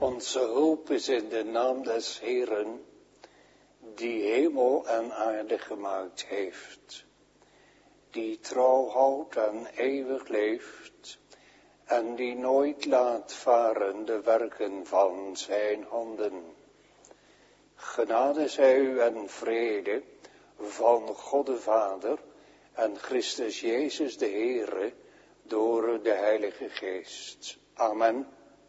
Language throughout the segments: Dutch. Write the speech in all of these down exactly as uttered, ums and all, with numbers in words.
Onze hulp is in de naam des Heeren, die hemel en aarde gemaakt heeft, die trouw houdt en eeuwig leeft, en die nooit laat varen de werken van zijn handen. Genade zij u en vrede van God de Vader en Christus Jezus de Heere door de Heilige Geest. Amen.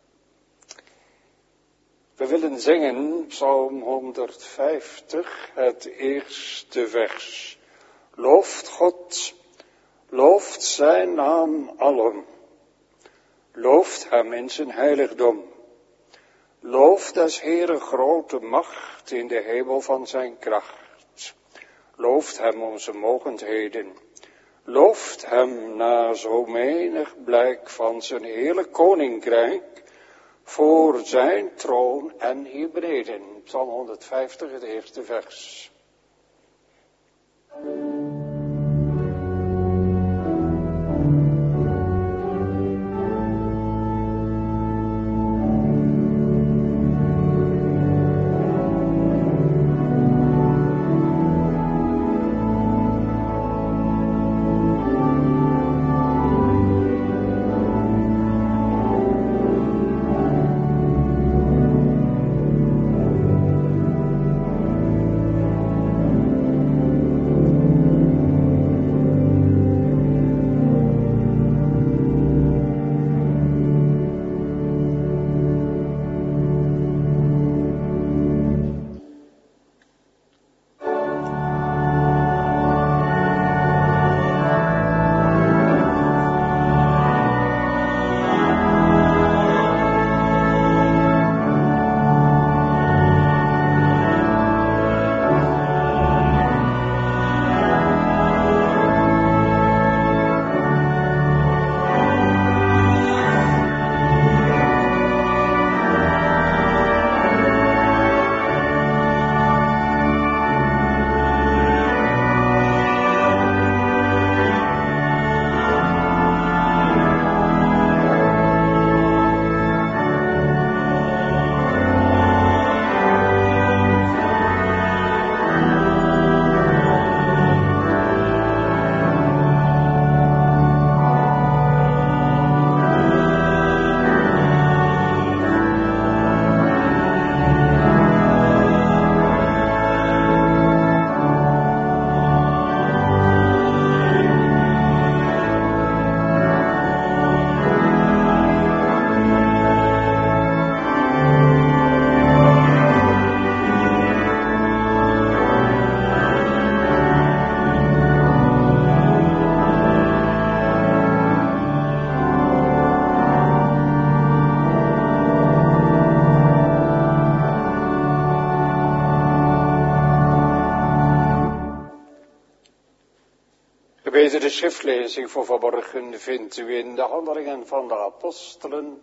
We willen zingen Psalm honderdvijftig, het eerste vers. Looft God, looft zijn naam allen. Looft hem in zijn heiligdom. Looft des Heere grote macht in de hemel van zijn kracht. Looft hem om zijn mogendheden. Looft hem na zo menig blijk van zijn heerlijk koninkrijk, voor zijn troon en hier beneden. Psalm honderdvijftig, het eerste vers. De schriftlezing voor vanmorgen vindt u in de Handelingen van de Apostelen,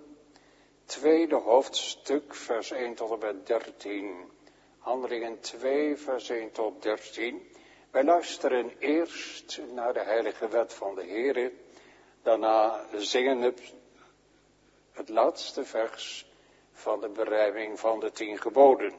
tweede hoofdstuk, vers één tot en met dertien. Handelingen twee, vers één tot dertien. Wij luisteren eerst naar de heilige wet van de Heere, daarna zingen we het laatste vers van de berijming van de tien geboden.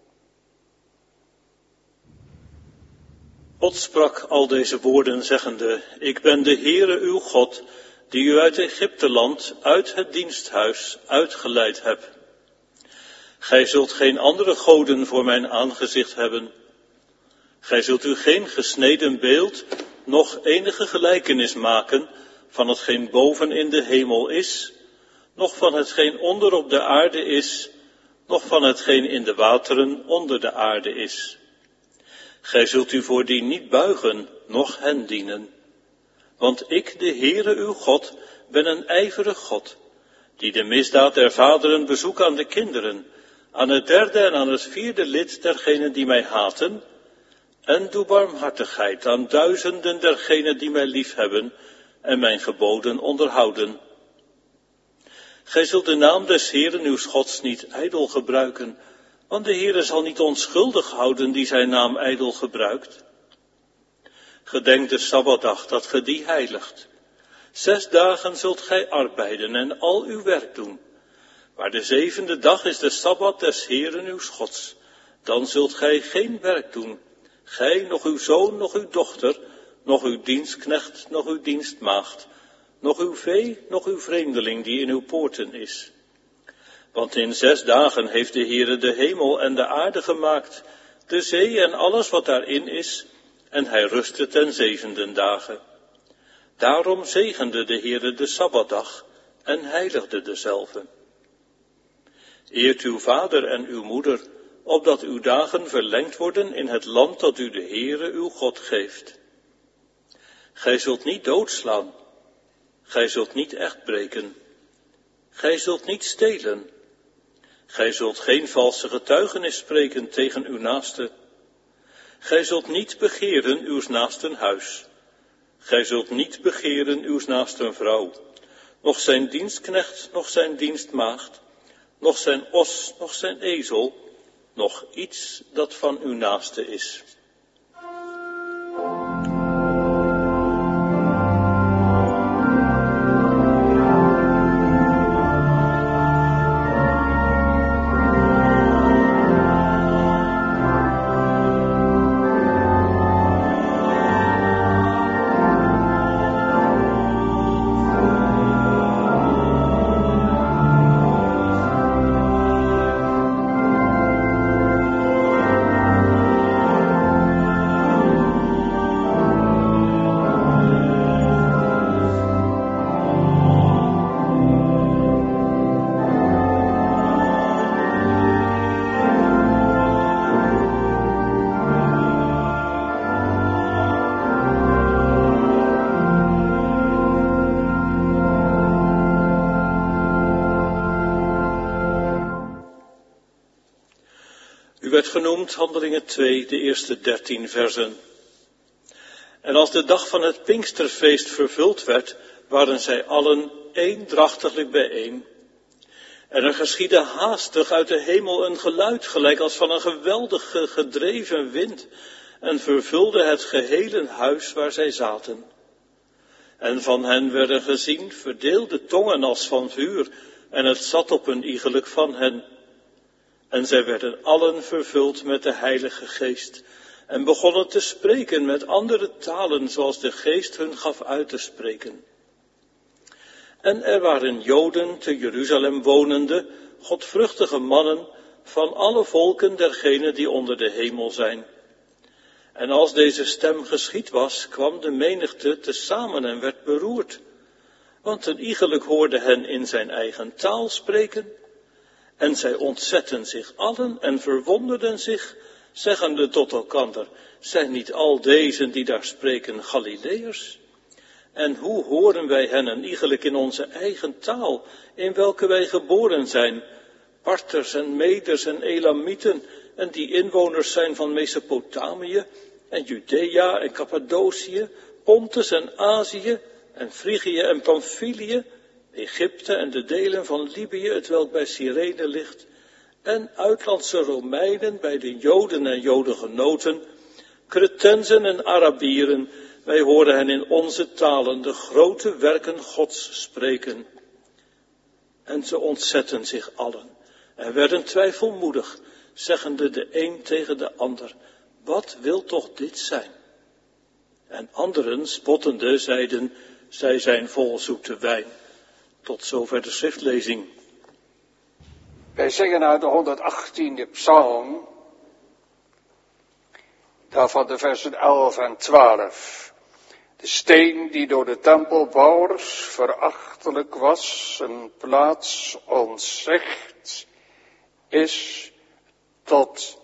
God sprak al deze woorden zeggende, ik ben de Heere uw God, die u uit Egypteland, uit het diensthuis, uitgeleid heb. Gij zult geen andere goden voor mijn aangezicht hebben. Gij zult u geen gesneden beeld, noch enige gelijkenis maken van hetgeen boven in de hemel is, noch van hetgeen onder op de aarde is, noch van hetgeen in de wateren onder de aarde is. Gij zult u voor die niet buigen, noch hen dienen. Want ik, de Heere uw God, ben een ijverig God, die de misdaad der vaderen bezoekt aan de kinderen, aan het derde en aan het vierde lid dergenen die mij haten, en doe barmhartigheid aan duizenden dergenen die mij liefhebben en mijn geboden onderhouden. Gij zult de naam des Heeren uws Gods niet ijdel gebruiken, want de Heere zal niet onschuldig houden die zijn naam ijdel gebruikt. Gedenk de Sabbatdag, dat ge die heiligt. Zes dagen zult gij arbeiden en al uw werk doen. Maar de zevende dag is de Sabbat des Heeren uw Gods. Dan zult gij geen werk doen, gij, nog uw zoon, nog uw dochter, nog uw dienstknecht, nog uw dienstmaagd, nog uw vee, nog uw vreemdeling die in uw poorten is. Want in zes dagen heeft de Heere de hemel en de aarde gemaakt, de zee en alles wat daarin is, en hij rustte ten zevende dagen. Daarom zegende de Heere de Sabbatdag en heiligde dezelve. Eert uw vader en uw moeder, opdat uw dagen verlengd worden in het land dat u de Heere uw God geeft. Gij zult niet doodslaan, gij zult niet echt breken, gij zult niet stelen, gij zult geen valse getuigenis spreken tegen uw naaste, gij zult niet begeren uw naasten huis, gij zult niet begeren uw naasten vrouw, noch zijn dienstknecht, noch zijn dienstmaagd, noch zijn os, noch zijn ezel, nog iets dat van uw naaste is. U werd genoemd, Handelingen twee, de eerste dertien versen. En als de dag van het Pinksterfeest vervuld werd, waren zij allen eendrachtiglijk bijeen. En er geschiedde haastig uit de hemel een geluid, gelijk als van een geweldige gedreven wind, en vervulde het gehele huis waar zij zaten. En van hen werden gezien verdeelde tongen als van vuur, en het zat op een iegelijk van hen. En zij werden allen vervuld met de Heilige Geest en begonnen te spreken met andere talen zoals de Geest hun gaf uit te spreken. En er waren Joden te Jeruzalem wonende, godvruchtige mannen van alle volken dergenen die onder de hemel zijn. En als deze stem geschied was, kwam de menigte tezamen en werd beroerd, want een iegelijk hoorde hen in zijn eigen taal spreken. En zij ontzetten zich allen en verwonderden zich, zeggende tot elkander, zijn niet al deze die daar spreken Galileërs? En hoe horen wij hen een iegelijk in onze eigen taal, in welke wij geboren zijn, Parters en Meders en Elamieten, en die inwoners zijn van Mesopotamië, en Judea en Cappadocië, Pontus en Azië, en Frigië en Pamphylië, Egypte en de delen van Libië, het welk bij Cyrene ligt, en uitlandse Romeinen bij de Joden en Jodengenoten, Cretensen en Arabieren, wij horen hen in onze talen de grote werken Gods spreken. En ze ontzetten zich allen en werden twijfelmoedig, zeggende de een tegen de ander, wat wil toch dit zijn? En anderen, spottende, zeiden, zij zijn vol zoete wijn. Tot zover de schriftlezing. Wij zingen uit de honderdachttiende psalm, daarvan de versen elf en twaalf. De steen die door de tempelbouwers verachtelijk was, een plaats ontzegd, is tot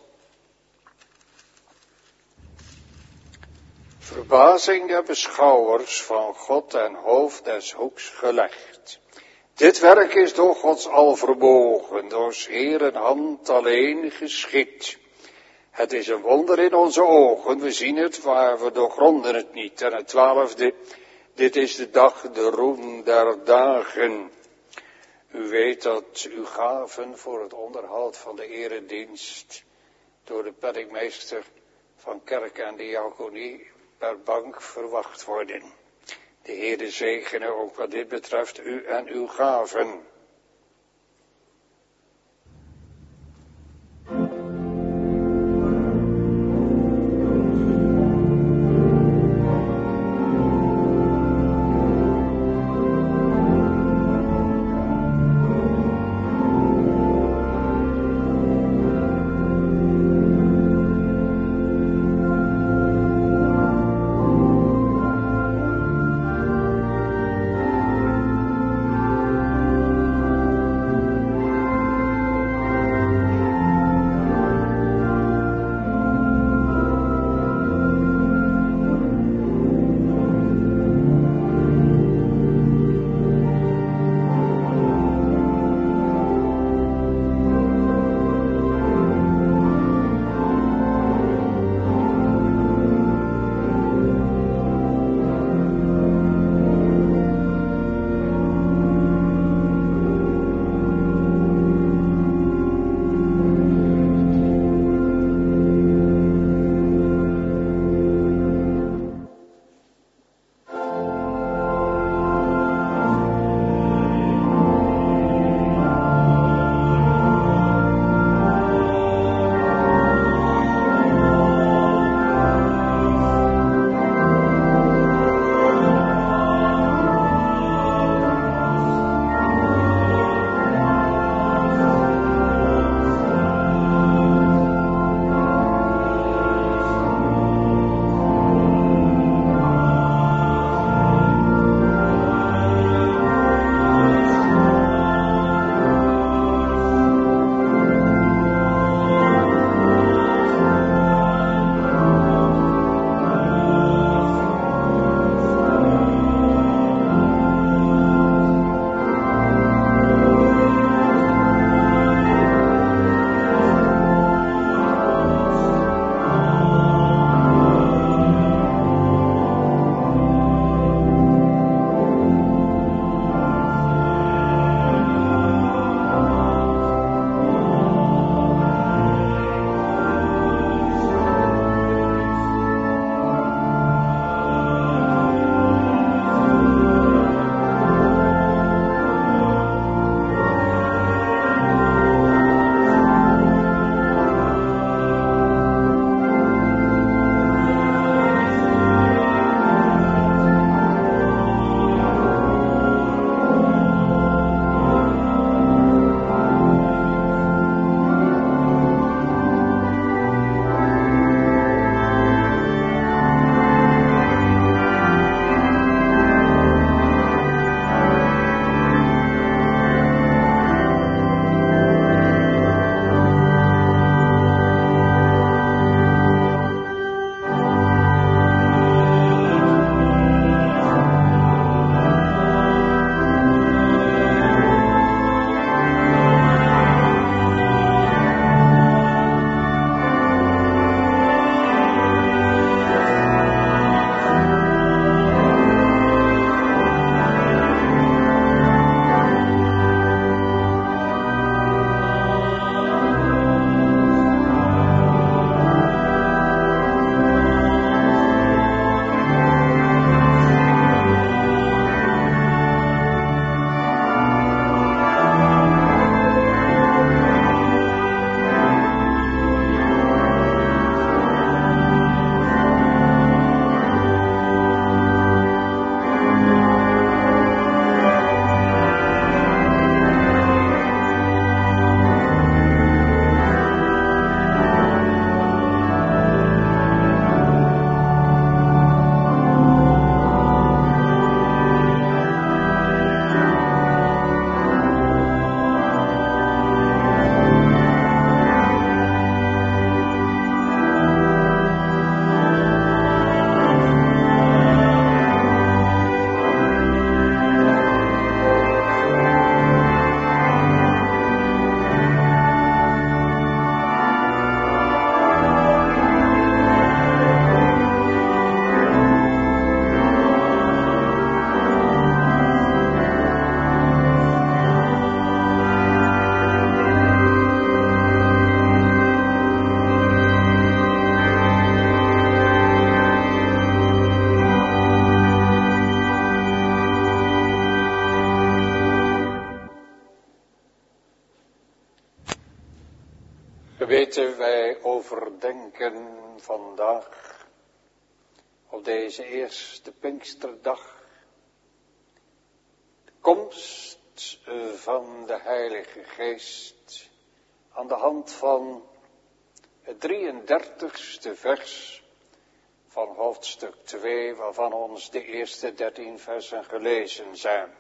verbazing der beschouwers van God en hoofd des hoeks gelegd. Dit werk is door Gods al vermogen, door 's Heeren hand alleen geschied. Het is een wonder in onze ogen, we zien het, maar we doorgronden het niet. En het twaalfde, dit is de dag, de roem der dagen. U weet dat uw gaven voor het onderhoud van de eredienst door de penningmeester van kerk en diaconie per bank verwacht worden. De Heere zegene ook wat dit betreft u en uw gaven. Geweten, wij overdenken vandaag op deze eerste Pinksterdag de komst van de Heilige Geest aan de hand van het drieëndertigste vers van hoofdstuk twee, waarvan ons de eerste dertien versen gelezen zijn.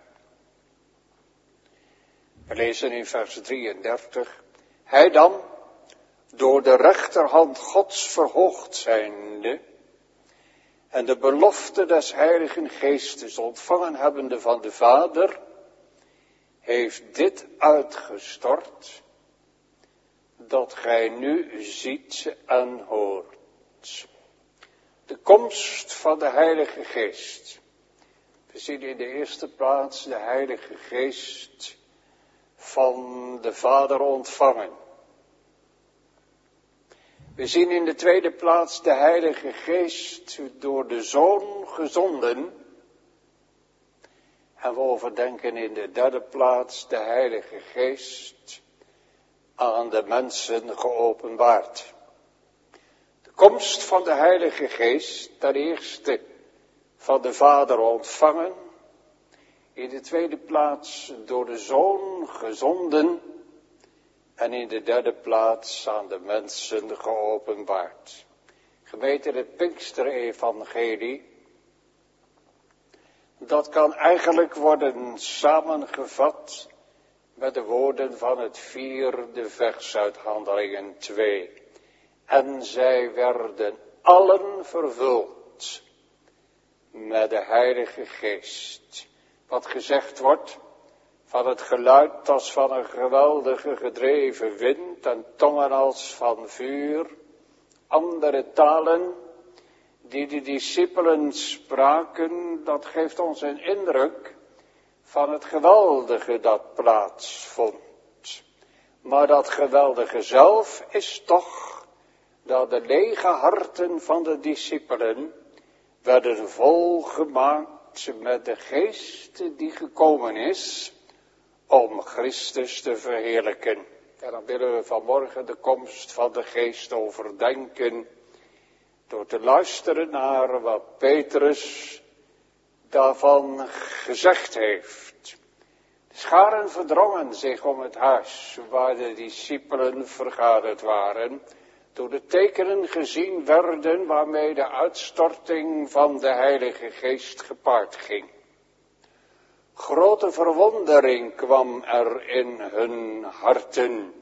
We lezen in vers drieëndertig, hij dan, door de rechterhand Gods verhoogd zijnde, en de belofte des Heiligen Geestes ontvangen hebbende van de Vader, heeft dit uitgestort, dat gij nu ziet en hoort. De komst van de Heilige Geest. We zien in de eerste plaats de Heilige Geest van de Vader ontvangen. We zien in de tweede plaats de Heilige Geest door de Zoon gezonden. En we overdenken in de derde plaats de Heilige Geest aan de mensen geopenbaard. De komst van de Heilige Geest, ten eerste van de Vader ontvangen. In de tweede plaats door de Zoon gezonden. En in de derde plaats aan de mensen geopenbaard. Gemeente, het Pinksterevangelie, dat kan eigenlijk worden samengevat met de woorden van het vierde vers uit Handelingen twee. En zij werden allen vervuld met de Heilige Geest. Wat gezegd wordt van het geluid als van een geweldige gedreven wind en tongen als van vuur, andere talen die de discipelen spraken, dat geeft ons een indruk van het geweldige dat plaatsvond. Maar dat geweldige zelf is toch dat de lege harten van de discipelen werden volgemaakt met de geest die gekomen is om Christus te verheerlijken. En dan willen we vanmorgen de komst van de Geest overdenken door te luisteren naar wat Petrus daarvan gezegd heeft. De scharen verdrongen zich om het huis waar de discipelen vergaderd waren, toen de tekenen gezien werden waarmee de uitstorting van de Heilige Geest gepaard ging. Grote verwondering kwam er in hun harten.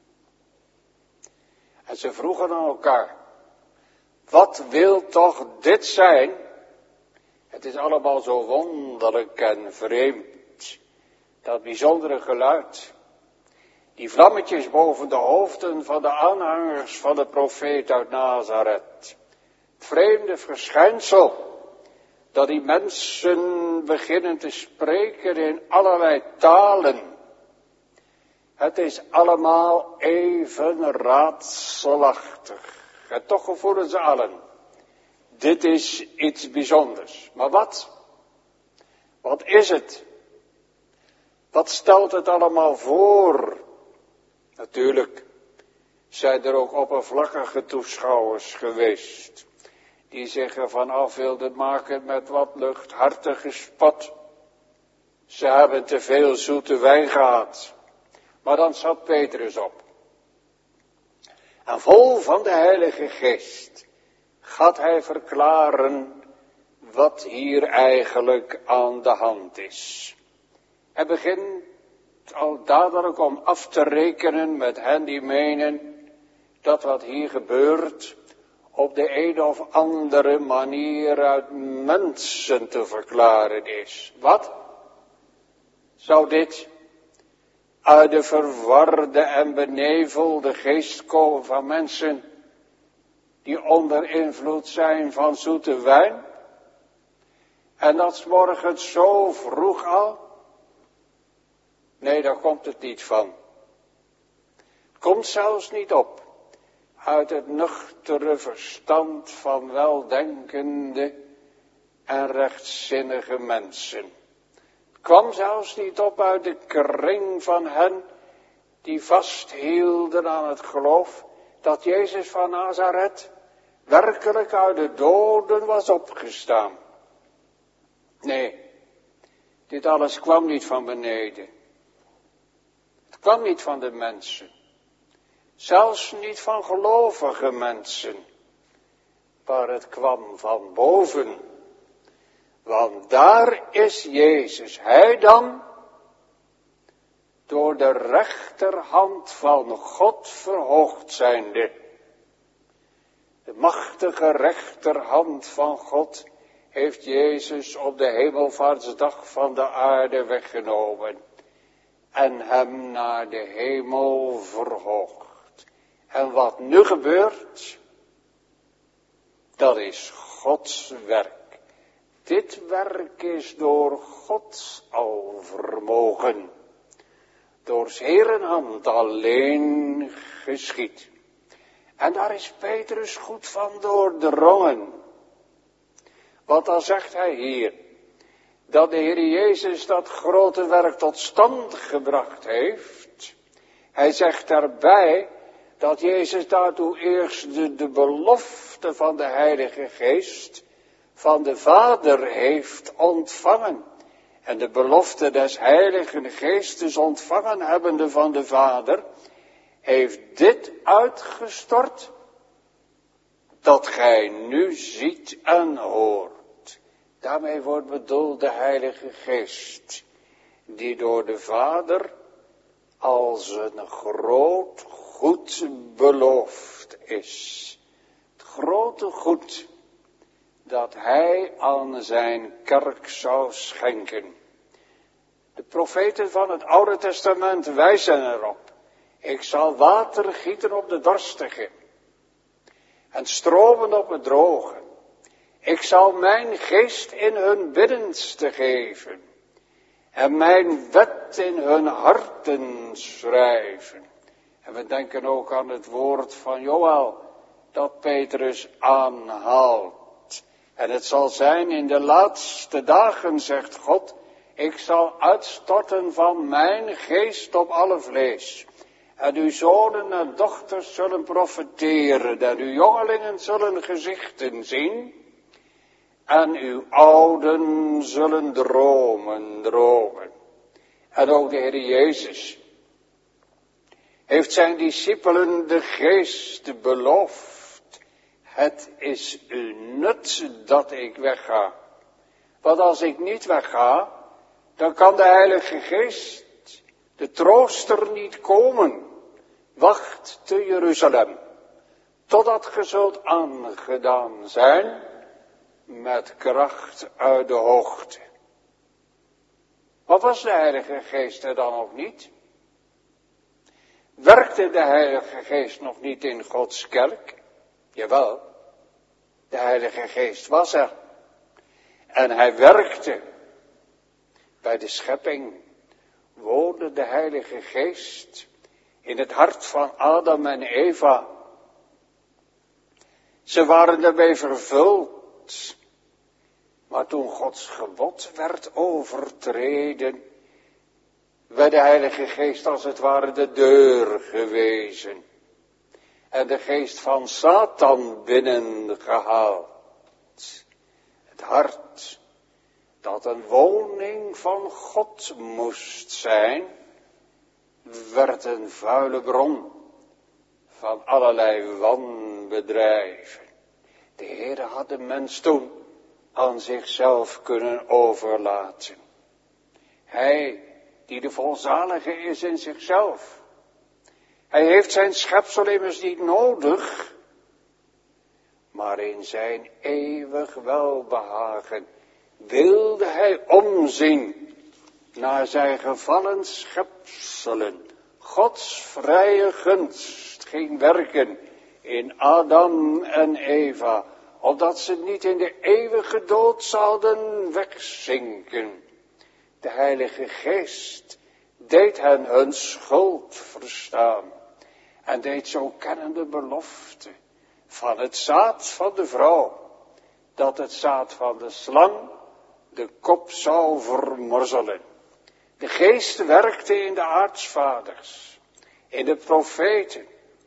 En ze vroegen aan elkaar, wat wil toch dit zijn? Het is allemaal zo wonderlijk en vreemd. Dat bijzondere geluid. Die vlammetjes boven de hoofden van de aanhangers van de profeet uit Nazareth. Het vreemde verschijnsel. Dat die mensen beginnen te spreken in allerlei talen. Het is allemaal even raadselachtig. En toch gevoelen ze allen. Dit is iets bijzonders. Maar wat? Wat is het? Wat stelt het allemaal voor? Natuurlijk zijn er ook oppervlakkige toeschouwers geweest. Die zich ervan af wilden maken met wat luchthartige spot. Ze hebben te veel zoete wijn gehad. Maar dan zat Petrus op. En vol van de Heilige Geest gaat hij verklaren wat hier eigenlijk aan de hand is. Hij begint al dadelijk om af te rekenen met hen die menen dat wat hier gebeurt op de een of andere manier uit mensen te verklaren is. Wat? Zou dit uit de verwarde en benevelde geest komen van mensen die onder invloed zijn van zoete wijn? En dat 's morgens zo vroeg al? Nee, daar komt het niet van. Het komt zelfs niet op uit het nuchtere verstand van weldenkende en rechtzinnige mensen. Het kwam zelfs niet op uit de kring van hen die vasthielden aan het geloof dat Jezus van Nazareth werkelijk uit de doden was opgestaan. Nee, dit alles kwam niet van beneden. Het kwam niet van de mensen. Zelfs niet van gelovige mensen. Maar het kwam van boven. Want daar is Jezus. Hij dan, door de rechterhand van God verhoogd zijnde. De machtige rechterhand van God heeft Jezus op de hemelvaartsdag van de aarde weggenomen. En hem naar de hemel verhoogd. En wat nu gebeurt, dat is Gods werk. Dit werk is door Gods alvermogen, door 's Heeren hand alleen geschied. En daar is Petrus goed van doordrongen. Want dan zegt hij hier, dat de Heer Jezus dat grote werk tot stand gebracht heeft. Hij zegt daarbij, dat Jezus daartoe eerst de, de belofte van de Heilige Geest van de Vader heeft ontvangen. En de belofte des Heiligen Geestes ontvangen hebbende van de Vader, heeft dit uitgestort, dat gij nu ziet en hoort. Daarmee wordt bedoeld de Heilige Geest, die door de Vader als een groot goed beloofd is. Het grote goed dat hij aan zijn kerk zou schenken. De profeten van het Oude Testament wijzen erop. Ik zal water gieten op de dorstigen en stromen op het droge. Ik zal mijn geest in hun binnenste geven en mijn wet in hun harten schrijven. En we denken ook aan het woord van Joël dat Petrus aanhaalt. En het zal zijn in de laatste dagen, zegt God, ik zal uitstorten van mijn geest op alle vlees. En uw zonen en dochters zullen profeteren, en uw jongelingen zullen gezichten zien. En uw ouden zullen dromen, dromen. En ook de Heer Jezus heeft zijn discipelen de geest beloofd. Het is u nut dat ik wegga. Want als ik niet wegga, dan kan de Heilige Geest, de trooster, niet komen. Wacht te Jeruzalem, totdat ge zult aangedaan zijn met kracht uit de hoogte. Wat was de Heilige Geest er dan nog niet? Werkte de Heilige Geest nog niet in Gods kerk? Jawel, de Heilige Geest was er. En hij werkte. Bij de schepping woonde de Heilige Geest in het hart van Adam en Eva. Ze waren daarmee vervuld. Maar toen Gods gebod werd overtreden, werd de Heilige Geest als het ware de deur gewezen. En de geest van Satan binnengehaald. Het hart dat een woning van God moest zijn, werd een vuile bron van allerlei wanbedrijven. De Heer had de mens toen aan zichzelf kunnen overlaten. Hij die de volzalige is in zichzelf. Hij heeft zijn schepsel immers niet nodig, maar in zijn eeuwig welbehagen wilde hij omzien naar zijn gevallen schepselen. Gods vrije gunst ging werken in Adam en Eva, opdat ze niet in de eeuwige dood zouden wegzinken. De Heilige Geest deed hen hun schuld verstaan en deed zo kennen de belofte van het zaad van de vrouw, dat het zaad van de slang de kop zou vermorzelen. De Geest werkte in de aartsvaders, in de profeten,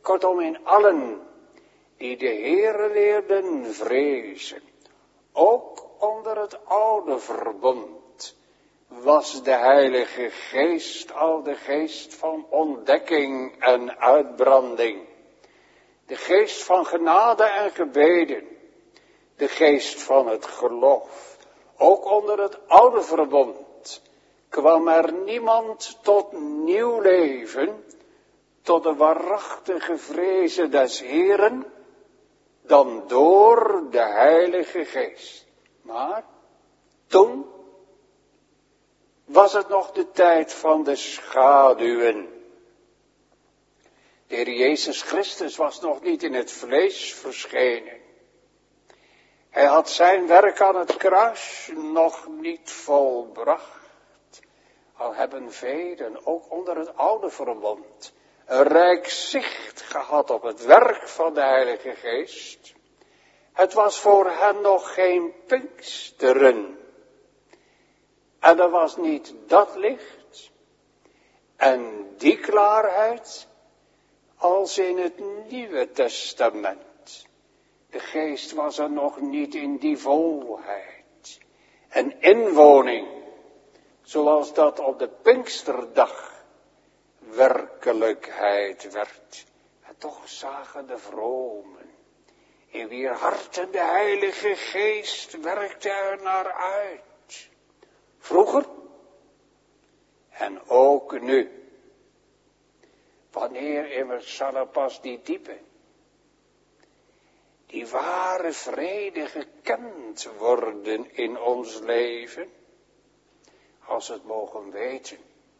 Kortom, in allen die de Heere leerden vrezen, ook onder het oude verbond, was de Heilige Geest al de geest van ontdekking en uitbranding. De geest van genade en gebeden. De geest van het geloof. Ook onder het oude verbond kwam er niemand tot nieuw leven, tot de waarachtige vrezen des Heeren, dan door de Heilige Geest. Maar toen was het nog de tijd van de schaduwen. De Heer Jezus Christus was nog niet in het vlees verschenen. Hij had zijn werk aan het kruis nog niet volbracht. Al hebben velen, ook onder het oude verbond, een rijk zicht gehad op het werk van de Heilige Geest. Het was voor hen nog geen Pinksteren. En er was niet dat licht en die klaarheid als in het Nieuwe Testament. De Geest was er nog niet in die volheid en inwoning, zoals dat op de Pinksterdag werkelijkheid werd. En toch zagen de vromen, in wier harten de Heilige Geest werkte er naar uit. Vroeger en ook nu. Wanneer immers zal er pas die diepe, die ware vrede gekend worden in ons leven, als we het mogen weten,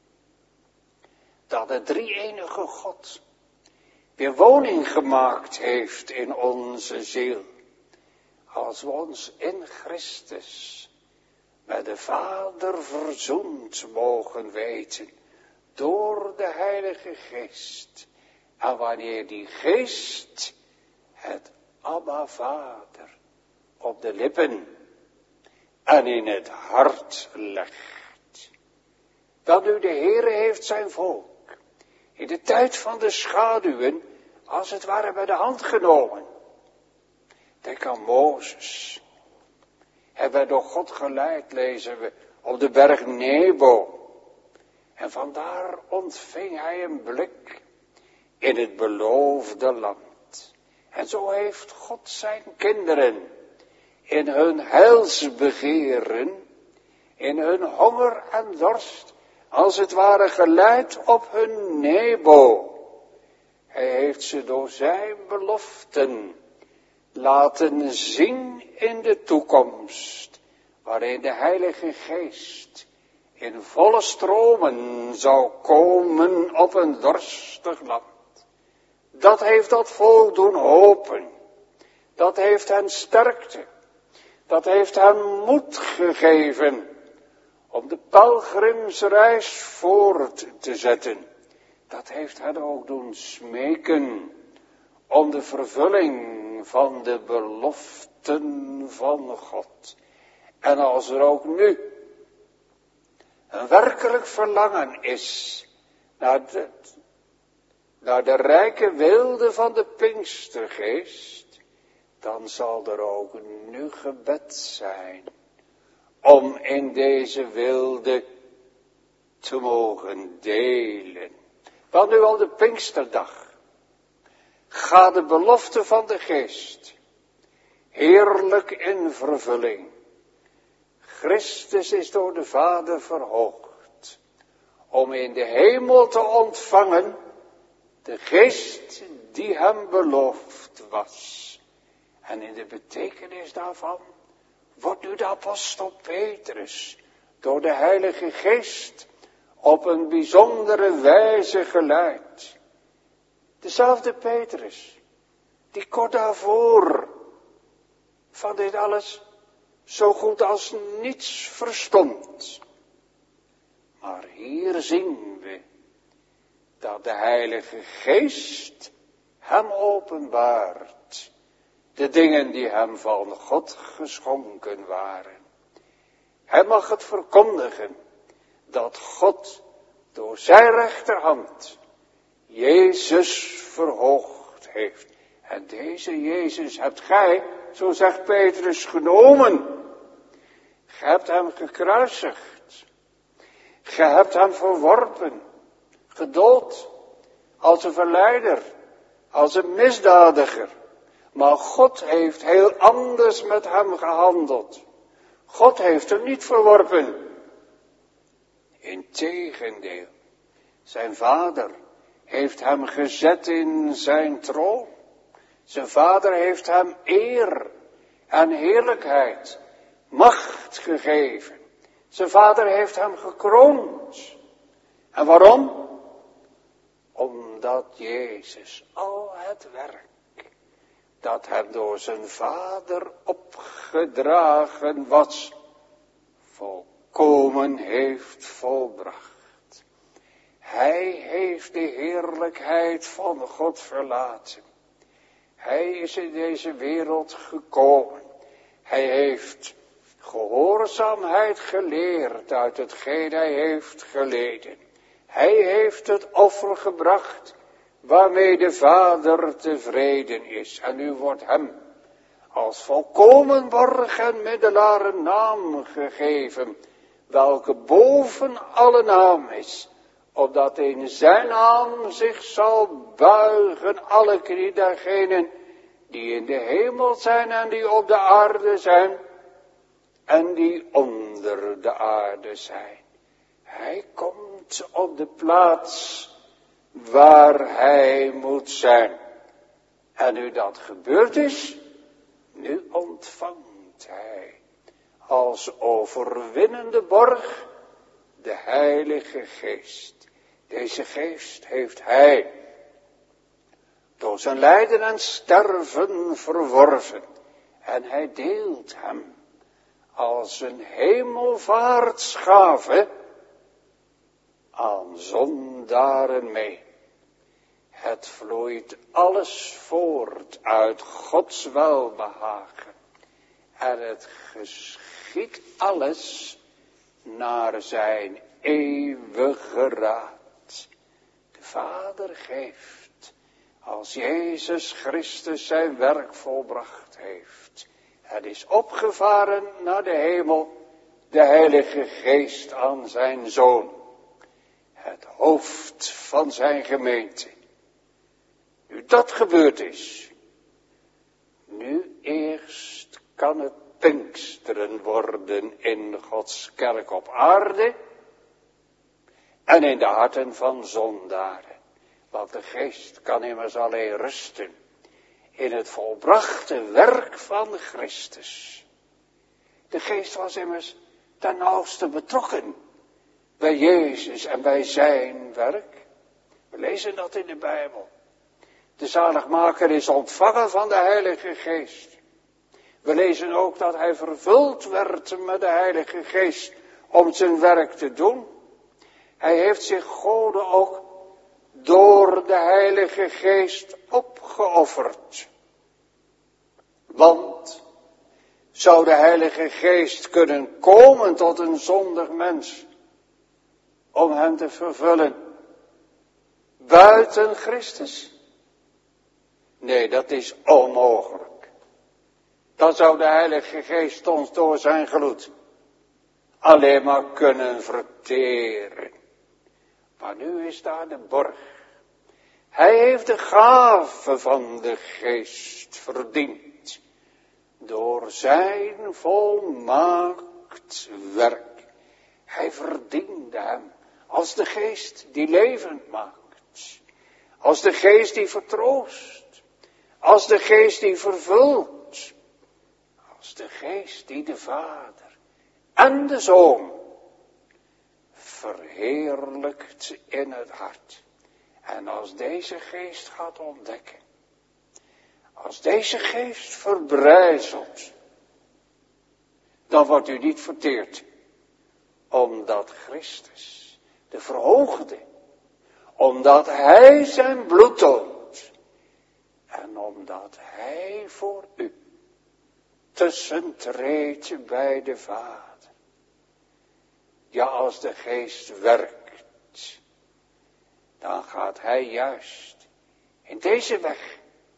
dat de drie-enige God weer woning gemaakt heeft in onze ziel, als we ons in Christus met de Vader verzoend mogen weten, door de Heilige Geest. En wanneer die Geest het Abba Vader op de lippen en in het hart legt. Dat nu de Heere heeft zijn volk in de tijd van de schaduwen als het ware bij de hand genomen. Denk aan Mozes. Hij werd door God geleid, lezen we, op de berg Nebo. En vandaar ontving hij een blik in het beloofde land. En zo heeft God zijn kinderen in hun heilsbegeren, in hun honger en dorst, als het ware geleid op hun Nebo. Hij heeft ze door zijn beloften laten zien in de toekomst, waarin de Heilige Geest in volle stromen zou komen op een dorstig land. Dat heeft dat volk doen hopen. Dat heeft hen sterkte. Dat heeft hen moed gegeven om de pelgrimsreis voort te zetten. Dat heeft hen ook doen smeken om de vervulling van de beloften van God. En als er ook nu een werkelijk verlangen is naar de, naar de rijke wilde van de Pinkstergeest, dan zal er ook nu gebed zijn om in deze wilde te mogen delen. Want nu al de Pinksterdag gaat de belofte van de Geest heerlijk in vervulling. Christus is door de Vader verhoogd om in de hemel te ontvangen de Geest die hem beloofd was. En in de betekenis daarvan wordt nu de apostel Petrus door de Heilige Geest op een bijzondere wijze geleid. Dezelfde Petrus, die kort daarvoor van dit alles zo goed als niets verstond. Maar hier zien we dat de Heilige Geest hem openbaart de dingen die hem van God geschonken waren. Hij mag het verkondigen dat God door zijn rechterhand Jezus verhoogd heeft. En deze Jezus hebt gij, zo zegt Petrus, genomen. Gij hebt hem gekruisigd. Gij hebt hem verworpen, gedood, als een verleider, als een misdadiger. Maar God heeft heel anders met hem gehandeld. God heeft hem niet verworpen. Integendeel, zijn vader heeft hem gezet in zijn troon. Zijn vader heeft hem eer en heerlijkheid, macht gegeven. Zijn vader heeft hem gekroond. En waarom? Omdat Jezus al het werk dat hem door zijn vader opgedragen was, volkomen heeft volbracht. Hij heeft de heerlijkheid van God verlaten. Hij is in deze wereld gekomen. Hij heeft gehoorzaamheid geleerd uit hetgeen hij heeft geleden. Hij heeft het offer gebracht waarmee de Vader tevreden is. En nu wordt hem als volkomen borg en middelaar een naam gegeven, welke boven alle naam is, opdat in zijn naam zich zal buigen alle knie dergenen die in de hemel zijn en die op de aarde zijn en die onder de aarde zijn. Hij komt op de plaats waar hij moet zijn. En nu dat gebeurd is, nu ontvangt hij als overwinnende borg de Heilige Geest. Deze Geest heeft hij door zijn lijden en sterven verworven. En hij deelt hem als een hemelvaartsgave aan zondaren mee. Het vloeit alles voort uit Gods welbehagen. En het geschiet alles naar zijn eeuwige raad. De Vader geeft, als Jezus Christus zijn werk volbracht heeft, en is opgevaren naar de hemel, de Heilige Geest aan zijn Zoon, het hoofd van zijn gemeente. Nu dat gebeurd is, nu eerst kan het Pinksteren worden in Gods kerk op aarde en in de harten van zondaren. Want de Geest kan immers alleen rusten in het volbrachte werk van Christus. De Geest was immers ten nauwste betrokken bij Jezus en bij zijn werk. We lezen dat in de Bijbel. De zaligmaker is ontvangen van de Heilige Geest. We lezen ook dat hij vervuld werd met de Heilige Geest om zijn werk te doen. Hij heeft zich Gode ook door de Heilige Geest opgeofferd. Want zou de Heilige Geest kunnen komen tot een zondig mens om hem te vervullen buiten Christus? Nee, dat is onmogelijk. Dan zou de Heilige Geest ons door zijn gloed alleen maar kunnen verteren. Maar nu is daar de borg. Hij heeft de gave van de Geest verdiend door zijn volmaakt werk. Hij verdiende hem als de Geest die levend maakt, als de Geest die vertroost, als de Geest die vervult, als de Geest die de Vader en de Zoon verheerlijkt in het hart. En als deze Geest gaat ontdekken, als deze Geest verbrijzelt, dan wordt u niet verteerd, omdat Christus, de verhoogde, omdat hij zijn bloed toont en omdat hij voor u tussentreedt bij de Vader. Ja, als de Geest werkt, dan gaat hij juist in deze weg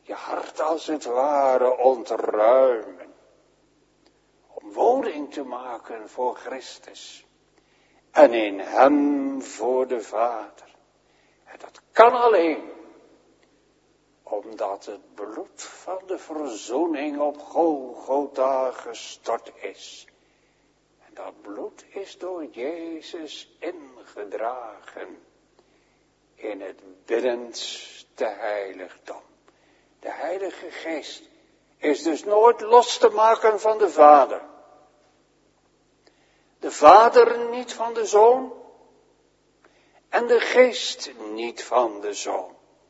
je hart als het ware ontruimen. Om woning te maken voor Christus. En in hem voor de Vader. En dat kan alleen. Omdat het bloed van de verzoening op Golgotha gestort is. En dat bloed is door Jezus ingedragen. In het binnenste heiligdom. De Heilige Geest is dus nooit los te maken van de Vader. De Vader niet van de Zoon. En de Geest niet van de Zoon.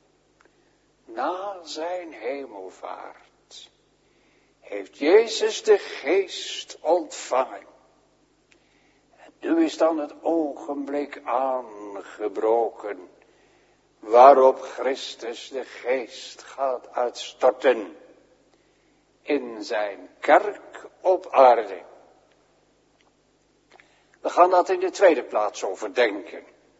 Na zijn hemelvaart heeft Jezus de Geest ontvangen. En nu is dan het ogenblik aangebroken waarop Christus de Geest gaat uitstorten in zijn kerk op aarde. We gaan dat in de tweede plaats overdenken.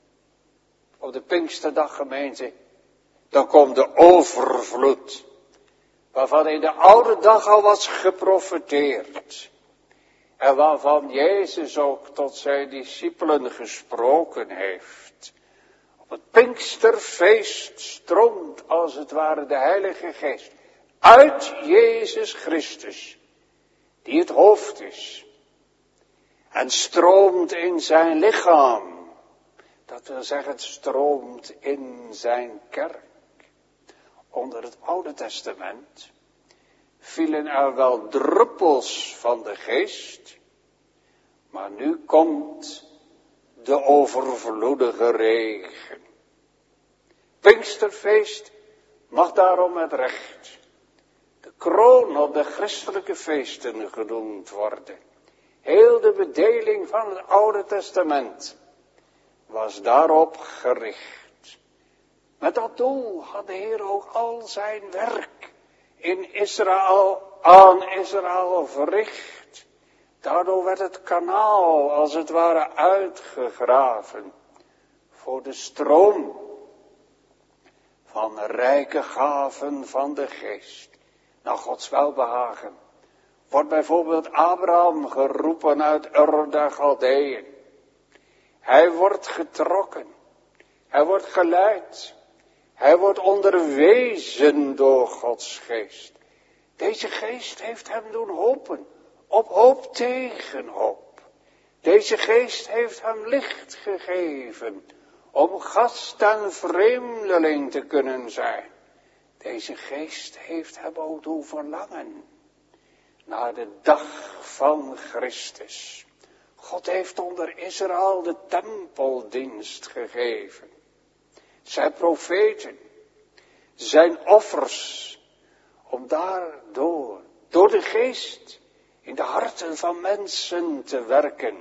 Op de Pinksterdag, gemeente, dan komt de overvloed, waarvan in de oude dag al was geprofeteerd. En waarvan Jezus ook tot zijn discipelen gesproken heeft. Op het Pinksterfeest stroomt als het ware de Heilige Geest uit Jezus Christus, die het hoofd is. En stroomt in zijn lichaam. Dat wil zeggen, het stroomt in zijn kerk. Onder het Oude Testament vielen er wel druppels van de Geest. Maar nu komt de overvloedige regen. Pinksterfeest mag daarom met recht de kroon op de christelijke feesten genoemd worden. Heel de bedeling van het Oude Testament was daarop gericht. Met dat doel had de Heer ook al zijn werk in Israël, aan Israël verricht. Daardoor werd het kanaal als het ware uitgegraven voor de stroom van rijke gaven van de Geest. Naar Gods welbehagen wordt bijvoorbeeld Abraham geroepen uit Ur der Chaldeeën. Hij wordt getrokken. Hij wordt geleid. Hij wordt onderwezen door Gods geest. Deze geest heeft hem doen hopen. Op hoop tegen hoop. Deze geest heeft hem licht gegeven. Om gast en vreemdeling te kunnen zijn. Deze geest heeft hem ook doen verlangen. Naar de dag van Christus. God heeft onder Israël de tempeldienst gegeven. Zijn profeten, zijn offers, om daardoor, door de geest, in de harten van mensen te werken.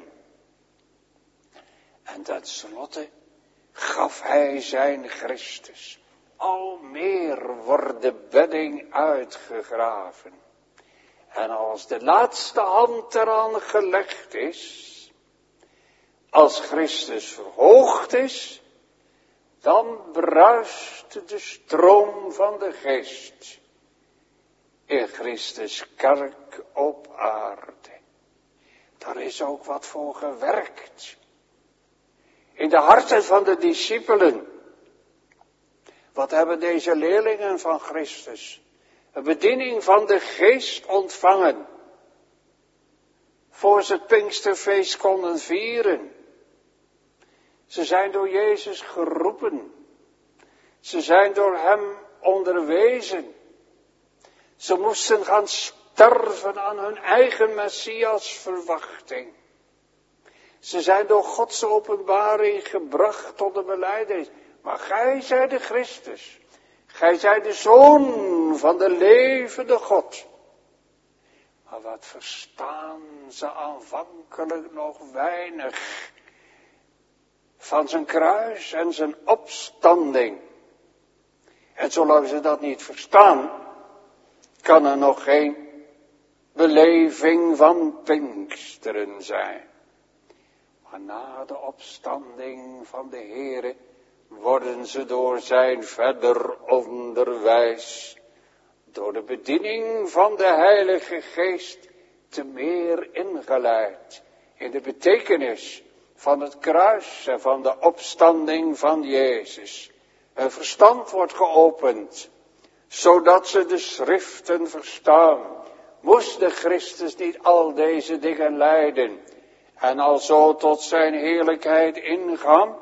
En tenslotte gaf hij zijn Christus. Al meer wordt de bedding uitgegraven. En als de laatste hand eraan gelegd is, als Christus verhoogd is, dan bruist de stroom van de geest in Christus kerk op aarde. Daar is ook wat voor gewerkt. In de harten van de discipelen. Wat hebben deze leerlingen van Christus? Een bediening van de geest ontvangen. Voor ze het Pinksterfeest konden vieren. Ze zijn door Jezus geroepen. Ze zijn door hem onderwezen. Ze moesten gaan sterven aan hun eigen Messias verwachting. Ze zijn door Gods openbaring gebracht tot de belijdenis. Maar gij zijt de Christus. Gij zijt de Zoon van de levende God. Maar wat verstaan ze aanvankelijk nog weinig van zijn kruis en zijn opstanding. En zolang ze dat niet verstaan, kan er nog geen beleving van Pinksteren zijn. Maar na de opstanding van de Heere worden ze door zijn verder onderwijs door de bediening van de Heilige Geest te meer ingeleid in de betekenis van het kruis en van de opstanding van Jezus. Hun verstand wordt geopend, zodat ze de schriften verstaan. Moest de Christus niet al deze dingen lijden en alzo tot zijn heerlijkheid ingaan?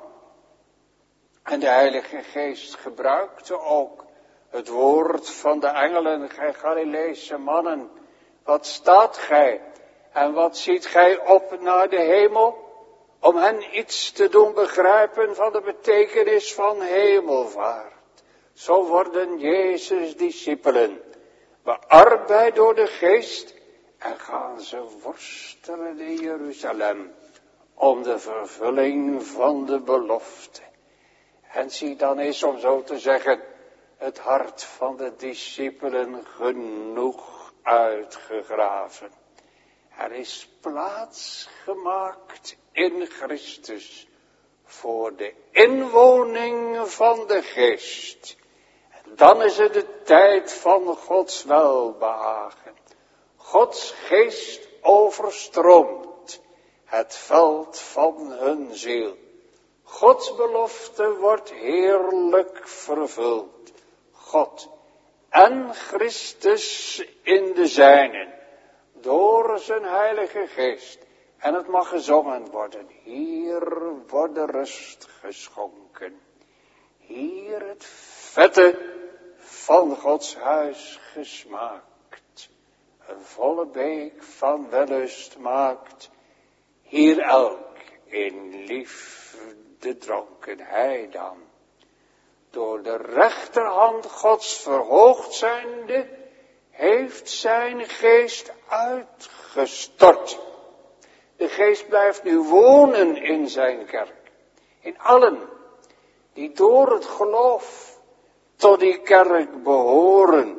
En de Heilige Geest gebruikte ook het woord van de engelen. Gij Galileese mannen, wat staat gij en wat ziet gij op naar de hemel? Om hen iets te doen begrijpen van de betekenis van hemelvaart. Zo worden Jezus' discipelen bearbeid door de Geest en gaan ze worstelen in Jeruzalem om de vervulling van de belofte. En zie, dan is, om zo te zeggen, het hart van de discipelen genoeg uitgegraven. Er is plaats gemaakt in Christus voor de inwoning van de Geest. En dan is het de tijd van Gods welbehagen. Gods Geest overstroomt het veld van hun ziel. Gods belofte wordt heerlijk vervuld. God en Christus in de zijnen, door zijn Heilige Geest. En het mag gezongen worden. Hier wordt de rust geschonken. Hier het vette van Gods huis gesmaakt. Een volle beek van wellust maakt. Hier elk in liefde dronken. Hij dan, door de rechterhand Gods verhoogd zijnde, heeft zijn geest uitgestort. De Geest blijft nu wonen in zijn kerk. In allen die door het geloof tot die kerk behoren.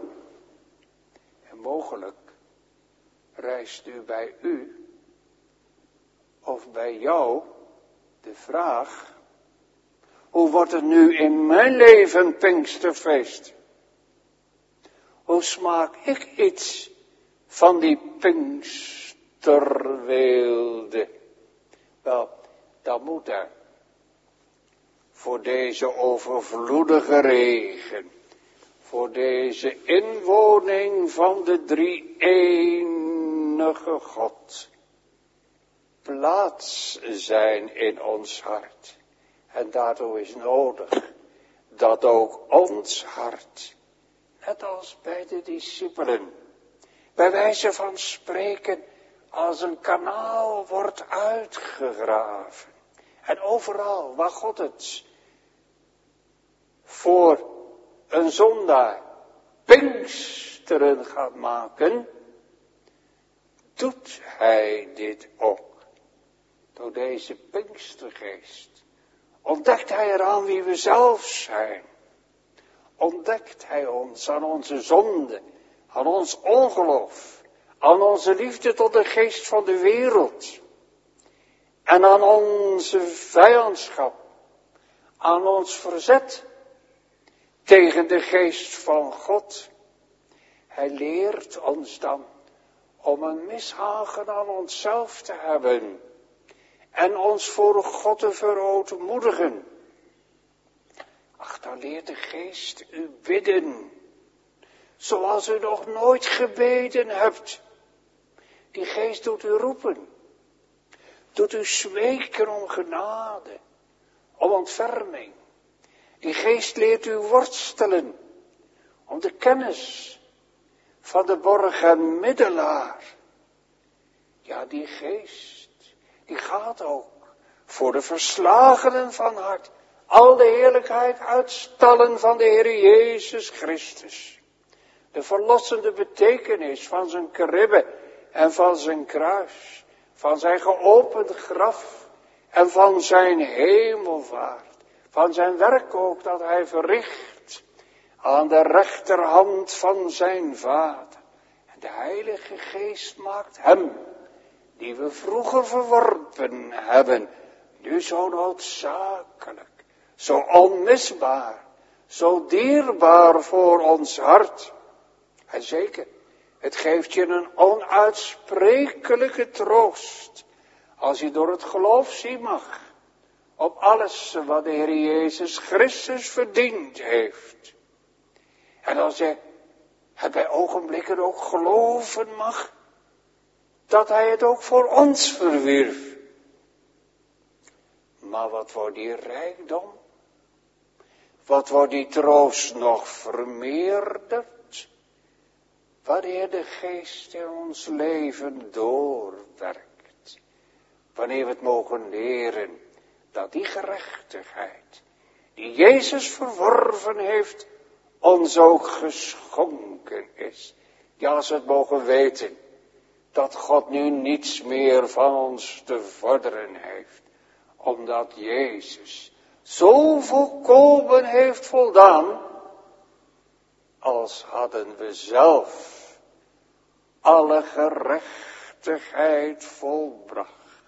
En mogelijk rijst nu bij u of bij jou de vraag: hoe wordt het nu in mijn leven Pinksterfeest? Hoe smaak ik iets van die Pinksterweelde? Wel, dan moet er voor deze overvloedige regen, voor deze inwoning van de drie-enige God, plaats zijn in ons hart. En daartoe is nodig dat ook ons hart, net als bij de discipelen, bij wijze van spreken, als een kanaal wordt uitgegraven. En overal waar God het voor een zondaar Pinksteren gaat maken, doet hij dit ook. Door deze Pinkstergeest ontdekt hij eraan wie we zelf zijn. Ontdekt hij ons aan onze zonde, aan ons ongeloof, aan onze liefde tot de geest van de wereld. En aan onze vijandschap, aan ons verzet tegen de geest van God. Hij leert ons dan om een mishagen aan onszelf te hebben en ons voor God te verootmoedigen. Ach, dan leert de Geest u bidden, zoals u nog nooit gebeden hebt. Die Geest doet u roepen, doet u smeken om genade, om ontferming. Die Geest leert u worstelen om de kennis van de borgen middelaar. Ja, die Geest, die gaat ook voor de verslagenen van hart al de heerlijkheid uitstallen van de Heer Jezus Christus. De verlossende betekenis van zijn kribbe en van zijn kruis, van zijn geopend graf en van zijn hemelvaart. Van zijn werk ook dat hij verricht aan de rechterhand van zijn Vader. En de Heilige Geest maakt hem, die we vroeger verworpen hebben, nu zo noodzakelijk, zo onmisbaar, zo dierbaar voor ons hart. En zeker, het geeft je een onuitsprekelijke troost. Als je door het geloof zien mag. Op alles wat de Heer Jezus Christus verdiend heeft. En als je het bij ogenblikken ook geloven mag. Dat hij het ook voor ons verwierf. Maar wat wordt die rijkdom? Wat wordt die troost nog vermeerderd? Wanneer de Geest in ons leven doorwerkt. Wanneer we het mogen leren dat die gerechtigheid, die Jezus verworven heeft, ons ook geschonken is. Ja, als we het mogen weten, dat God nu niets meer van ons te vorderen heeft. Omdat Jezus zo volkomen heeft voldaan, als hadden we zelf alle gerechtigheid volbracht.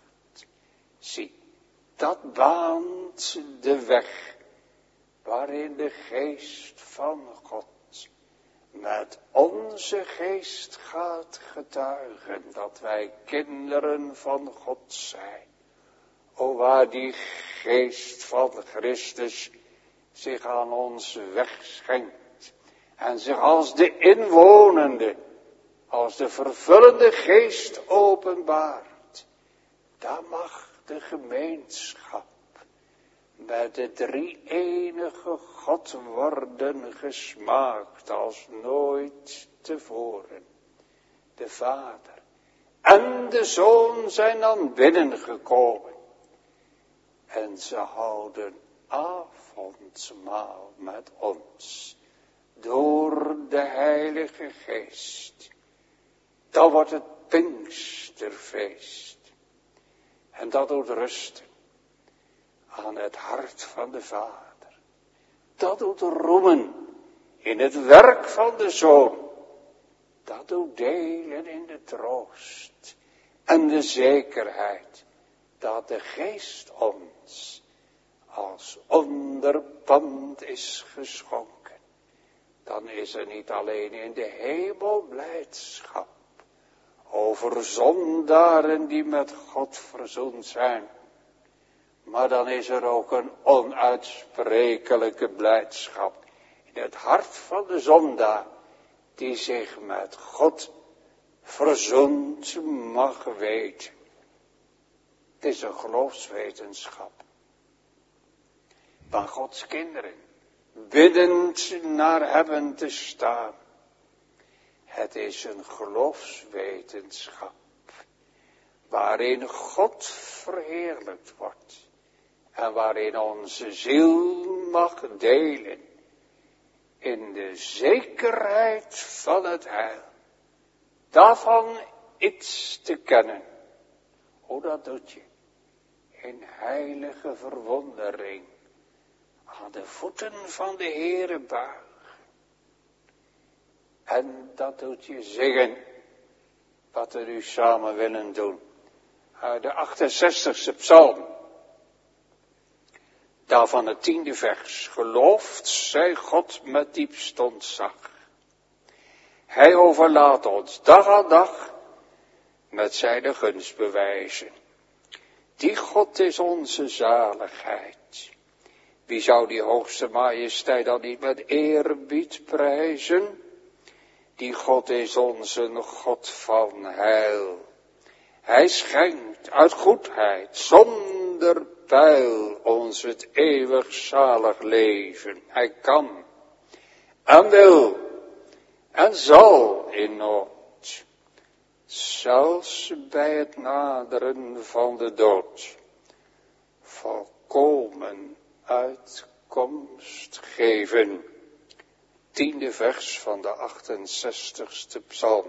Zie, dat baant de weg waarin de geest van God met onze geest gaat getuigen dat wij kinderen van God zijn. O, waar die geest van Christus zich aan ons wegschenkt en zich als de inwonende, als de vervullende geest openbaart, daar mag de gemeenschap met de drie-enige God worden gesmaakt als nooit tevoren. De Vader en de Zoon zijn dan binnengekomen. En ze houden avondmaal met ons. Door de Heilige Geest. Dan wordt het Pinksterfeest. En dat doet rusten aan het hart van de Vader. Dat doet roemen in het werk van de Zoon. Dat doet delen in de troost en de zekerheid dat de Geest ons als onderpand is geschonken. Dan is er niet alleen in de hemel blijdschap over zondaren die met God verzoend zijn. Maar dan is er ook een onuitsprekelijke blijdschap in het hart van de zondaar die zich met God verzoend mag weten. Het is een geloofswetenschap. Waar Gods kinderen biddend naar hebben te staan. Het is een geloofswetenschap. Waarin God verheerlijkt wordt. En waarin onze ziel mag delen. In de zekerheid van het heil. Daarvan iets te kennen. Hoe dat doet je. In heilige verwondering. Aan de voeten van de Heere buigen. En dat doet je zingen. Wat we nu samen willen doen. Uit de achtenzestigste psalm. Daarvan het tiende vers. Geloofd zij God met diepst ontzag. Hij overlaat ons dag aan dag met zijn gunstbewijzen. Die God is onze zaligheid. Wie zou die hoogste majesteit dan niet met eerbied prijzen? Die God is onze God van heil. Hij schenkt uit goedheid zonder peil ons het eeuwig zalig leven. Hij kan en wil en zal in nood, zelfs bij het naderen van de dood, volkomen uitkomst geven. Tiende vers van de achtenzestigste psalm.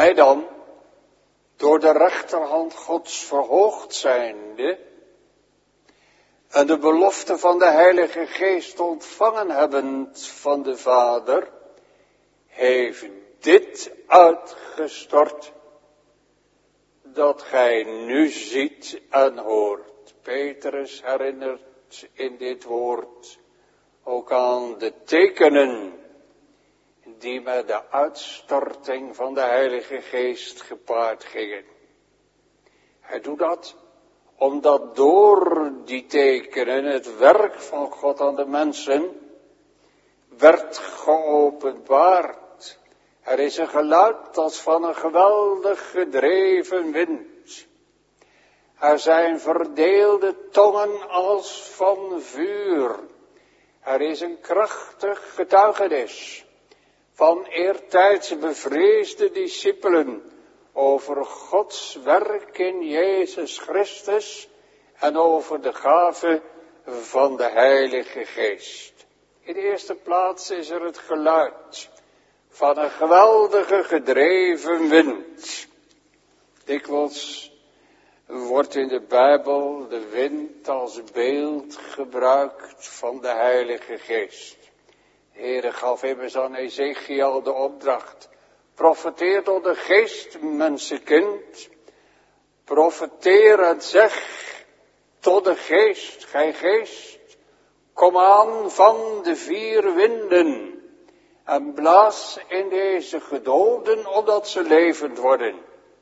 Wij dan, door de rechterhand Gods verhoogd zijnde en de belofte van de Heilige Geest ontvangen hebbend van de Vader, heeft dit uitgestort, dat gij nu ziet en hoort. Petrus herinnert in dit woord ook aan de tekenen die met de uitstorting van de Heilige Geest gepaard gingen. Hij doet dat omdat door die tekenen het werk van God aan de mensen werd geopenbaard. Er is een geluid als van een geweldig gedreven wind. Er zijn verdeelde tongen als van vuur. Er is een krachtig getuigenis van eertijds bevreesde discipelen over Gods werk in Jezus Christus en over de gave van de Heilige Geest. In de eerste plaats is er het geluid van een geweldige gedreven wind. Dikwijls wordt in de Bijbel de wind als beeld gebruikt van de Heilige Geest. De Heere gaf immers aan Ezechiel de opdracht: profeteer tot de geest, mensenkind. Profeteer en zeg tot de geest, gij geest, kom aan van de vier winden en blaas in deze gedoden, opdat ze levend worden.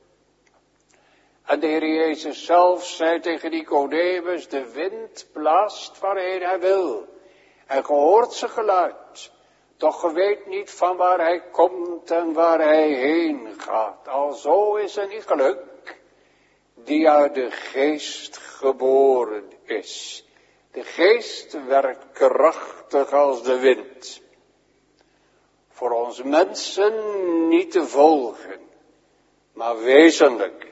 En de Heer Jezus zelf zei tegen Nicodemus: de wind blaast waarheen hij wil. En ge hoort zijn geluid, doch ge weet niet van waar hij komt en waar hij heen gaat. Alzo is een iegelijk die uit de geest geboren is. De geest werkt krachtig als de wind. Voor ons mensen niet te volgen, maar wezenlijk,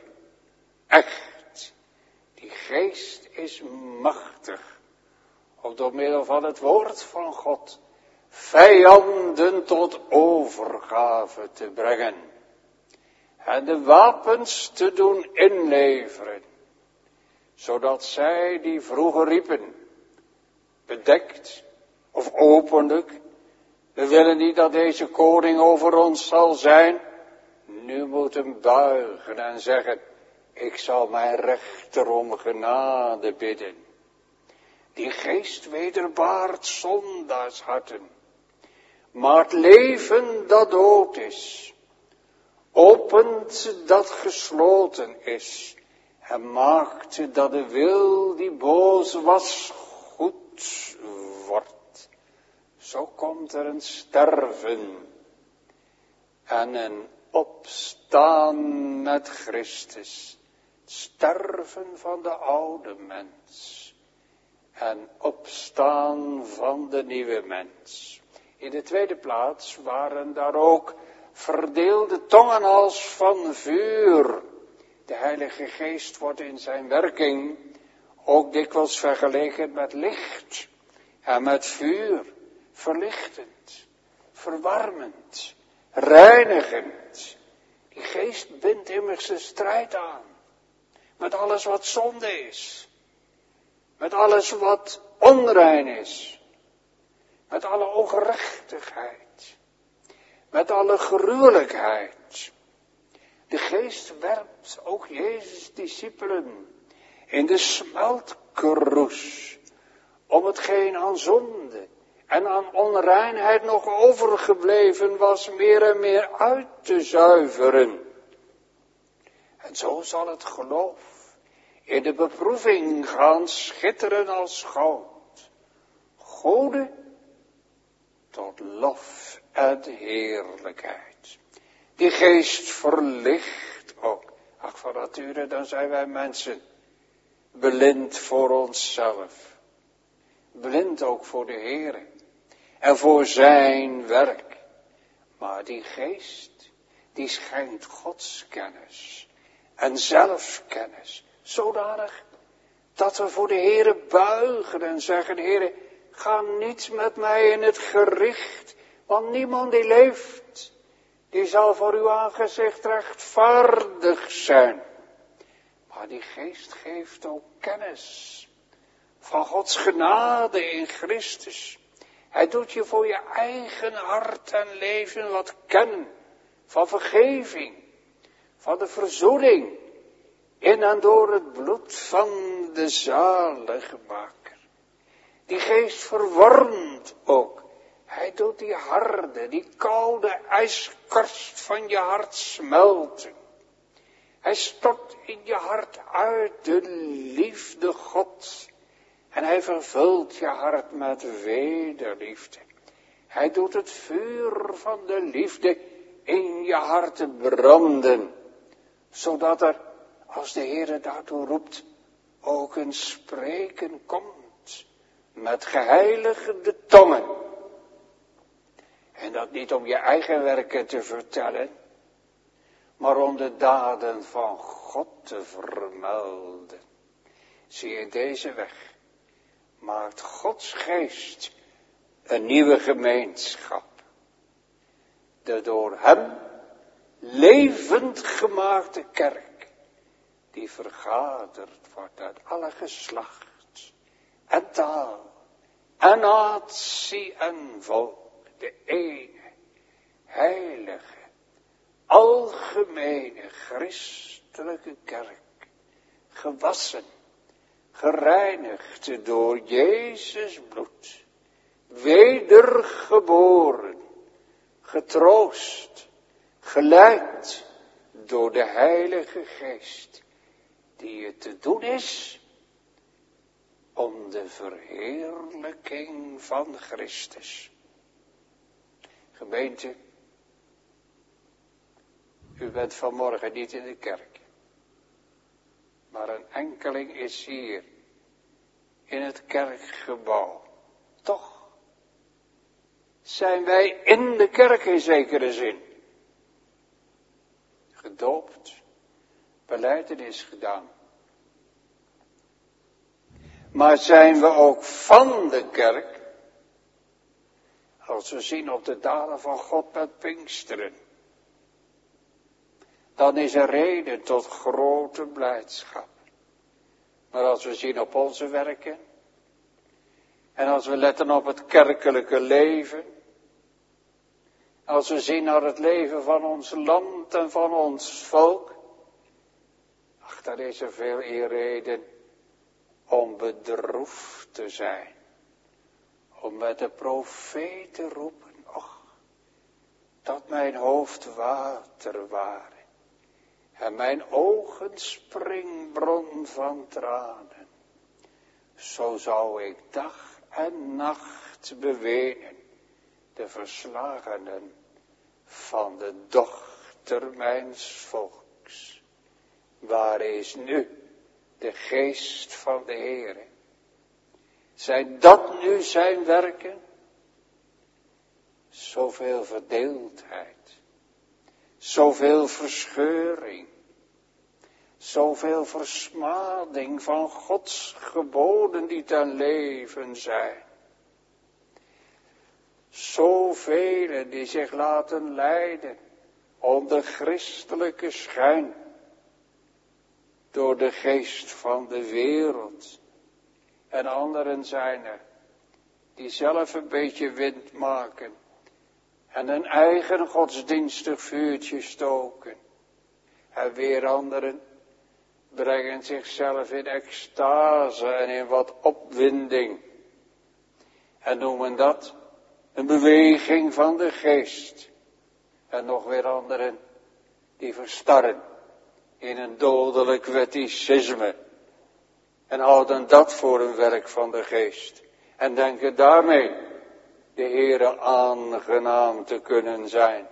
echt. Die geest is machtig om door middel van het woord van God vijanden tot overgave te brengen en de wapens te doen inleveren, zodat zij die vroeger riepen, bedekt of openlijk: we willen niet dat deze koning over ons zal zijn, nu moeten buigen en zeggen: ik zal mijn rechter om genade bidden. Die geest wederbaart zondaarsharten, maar het leven dat dood is, opent dat gesloten is en maakt dat de wil die boos was goed wordt. Zo komt er een sterven en een opstaan met Christus. Het sterven van de oude mens en opstaan van de nieuwe mens. In de tweede plaats waren daar ook verdeelde tongen als van vuur. De Heilige Geest wordt in zijn werking ook dikwijls vergeleken met licht en met vuur. Verlichtend, verwarmend, reinigend. Die geest bindt immers de strijd aan met alles wat zonde is. Met alles wat onrein is. Met alle ongerechtigheid. Met alle gruwelijkheid. De geest werpt ook Jezus' discipelen in de smeltkroes, om hetgeen aan zonde en aan onreinheid nog overgebleven was, meer en meer uit te zuiveren. En zo zal het geloof in de beproeving gaan schitteren als goud. Gode tot lof en heerlijkheid. Die geest verlicht ook. Ach, van nature, dan zijn wij mensen blind voor onszelf. Blind ook voor de Heere en voor zijn werk. Maar die geest, die schenkt Gods kennis en zelfkennis. Zodanig dat we voor de Heere buigen en zeggen: Heere, ga niet met mij in het gericht, want niemand die leeft Die zal voor uw aangezicht rechtvaardig zijn. Maar die geest geeft ook kennis van Gods genade in Christus. Hij doet je voor je eigen hart en leven wat kennen. Van vergeving. Van de verzoening. In en door het bloed van de zaligmaker. Die geest verwarmt ook. Hij doet die harde, die koude ijskorst van je hart smelten. Hij stort in je hart uit de liefde Gods. En hij vervult je hart met wederliefde. Hij doet het vuur van de liefde in je hart branden. Zodat er, als de Heere daartoe roept, ook een spreken komt. Met geheiligde tongen. En dat niet om je eigen werken te vertellen, maar om de daden van God te vermelden. Zie je deze weg, maakt Gods geest een nieuwe gemeenschap. De door hem levend gemaakte kerk, die vergaderd wordt uit alle geslacht en taal en natie en volk. De ene, heilige, algemene, christelijke kerk, gewassen, gereinigd door Jezus bloed, wedergeboren, getroost, geleid door de Heilige Geest, die het te doen is om de verheerlijking van Christus. Gemeente, u bent vanmorgen niet in de kerk, maar een enkeling is hier in het kerkgebouw. Toch zijn wij in de kerk in zekere zin. Gedoopt, belijdenis gedaan. Maar zijn we ook van de kerk? Als we zien op de daden van God met Pinksteren, dan is er reden tot grote blijdschap. Maar als we zien op onze werken, en als we letten op het kerkelijke leven, als we zien naar het leven van ons land en van ons volk, ach, dan is er veel eer reden om bedroefd te zijn. Om met de profeet te roepen, och, dat mijn hoofd water waren. En mijn ogen springbron van tranen. Zo zou ik dag en nacht bewenen. De verslagenen van de dochter mijns volks. Waar is nu de geest van de Heere? Zijn dat nu zijn werken? Zoveel verdeeldheid, zoveel verscheuring, zoveel versmading van Gods geboden die ten leven zijn. Zoveel die zich laten leiden onder christelijke schijn door de geest van de wereld. En anderen zijn er, die zelf een beetje wind maken en een eigen godsdienstig vuurtje stoken. En weer anderen brengen zichzelf in extase en in wat opwinding. En noemen dat een beweging van de geest. En nog weer anderen die verstarren in een dodelijk wetticisme. En houden dat voor een werk van de geest. En denken daarmee de Heere aangenaam te kunnen zijn.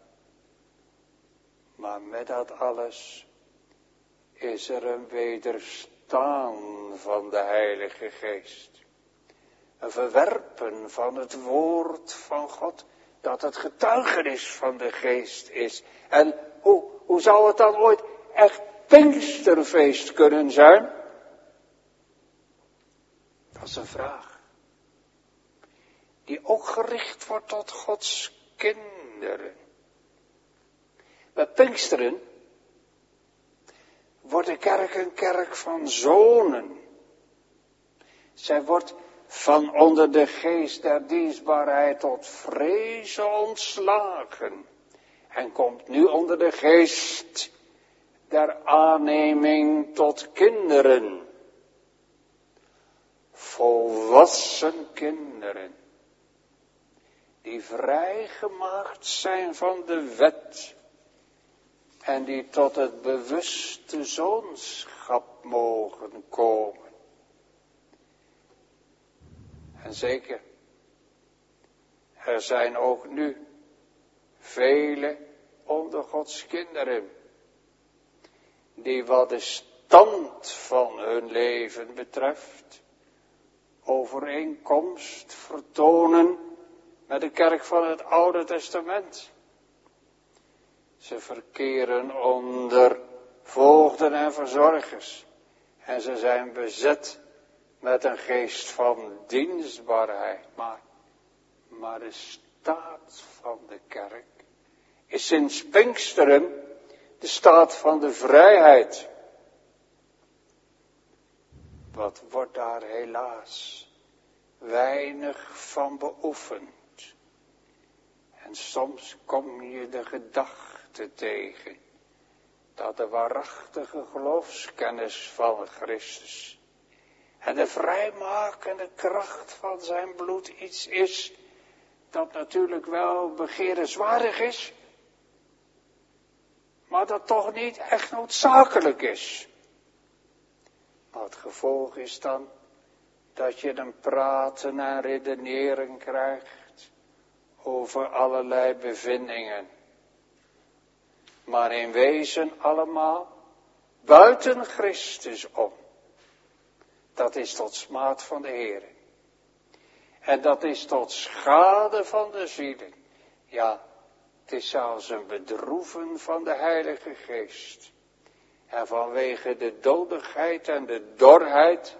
Maar met dat alles is er een wederstaan van de Heilige Geest. Een verwerpen van het woord van God, dat het getuigenis van de Geest is. En hoe, hoe zou het dan ooit echt Pinksterfeest kunnen zijn? Dat is een vraag. Die ook gericht wordt tot Gods kinderen. Met Pinksteren wordt de kerk een kerk van zonen. Zij wordt van onder de geest der dienstbaarheid tot vrezen ontslagen. En komt nu onder de geest der aanneming tot kinderen. Volwassen kinderen. Die vrijgemaakt zijn van de wet. En die tot het bewuste zoonschap mogen komen. En zeker, er zijn ook nu vele onder Gods kinderen, die wat de stand van hun leven betreft, overeenkomst vertonen met de kerk van het Oude Testament. Ze verkeren onder voogden en verzorgers. En ze zijn bezet met een geest van dienstbaarheid. Maar, maar de staat van de kerk is sinds Pinksteren de staat van de vrijheid. Wat wordt daar helaas weinig van beoefend. En soms kom je de gedachte tegen dat de waarachtige geloofskennis van Christus en de vrijmakende kracht van zijn bloed iets is dat natuurlijk wel begeerenswaardig is, maar dat toch niet echt noodzakelijk is. Maar het gevolg is dan dat je een praten en redeneren krijgt over allerlei bevindingen. Maar in wezen allemaal buiten Christus om. Dat is tot smaad van de Heer. En dat is tot schade van de zielen. Ja, het is zelfs een bedroeven van de Heilige Geest. En vanwege de dodigheid en de dorheid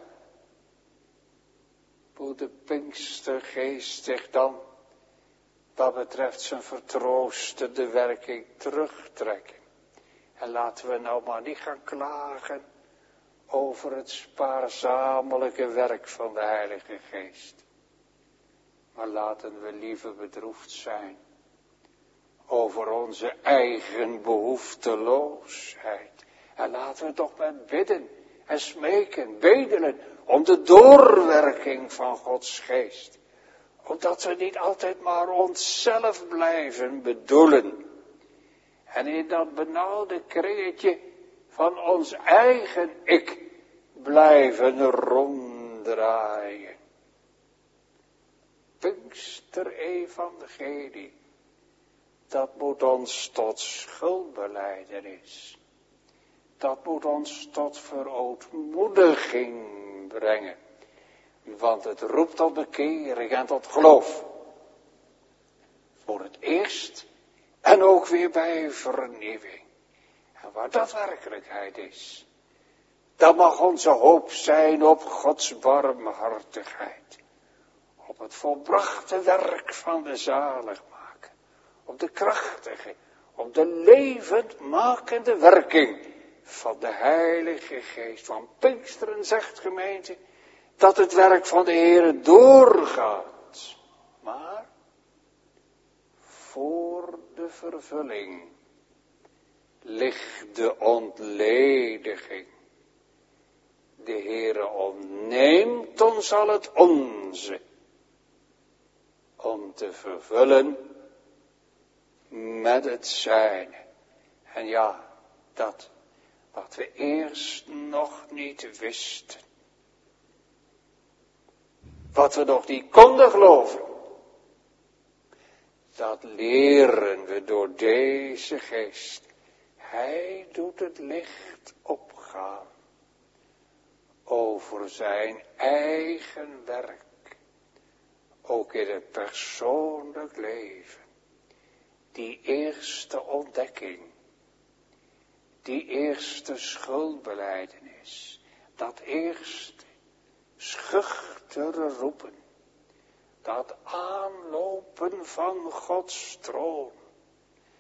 moet de Pinkstergeest zich dan, wat betreft zijn vertroostende werking, terugtrekken. En laten we nou maar niet gaan klagen over het spaarzamelijke werk van de Heilige Geest. Maar laten we liever bedroefd zijn over onze eigen behoefteloosheid. En laten we toch met bidden en smeken, bedelen om de doorwerking van Gods geest. Omdat we niet altijd maar onszelf blijven bedoelen. En in dat benauwde kringetje van ons eigen ik blijven ronddraaien. Pinkster-evangelie, dat moet ons tot schuldbelijdenis. Dat moet ons tot verootmoediging brengen. Want het roept tot bekering en tot geloof. Voor het eerst en ook weer bij vernieuwing. En waar dat werkelijkheid is, dan mag onze hoop zijn op Gods barmhartigheid. Op het volbrachte werk van de zaligmaker. Op de krachtige, op de levendmakende werking van de Heilige Geest. Van Pinksteren zegt gemeente dat het werk van de Heer doorgaat. Maar voor de vervulling ligt de ontlediging. De Heere ontneemt ons al het onze, om te vervullen met het zijne. En ja, dat wat we eerst nog niet wisten. Wat we nog niet konden geloven. Dat leren we door deze geest. Hij doet het licht opgaan over zijn eigen werk. Ook in het persoonlijk leven. Die eerste ontdekking. Die eerste schuldbelijdenis. Dat eerste schuchtere roepen. Dat aanlopen van Gods troon. Dat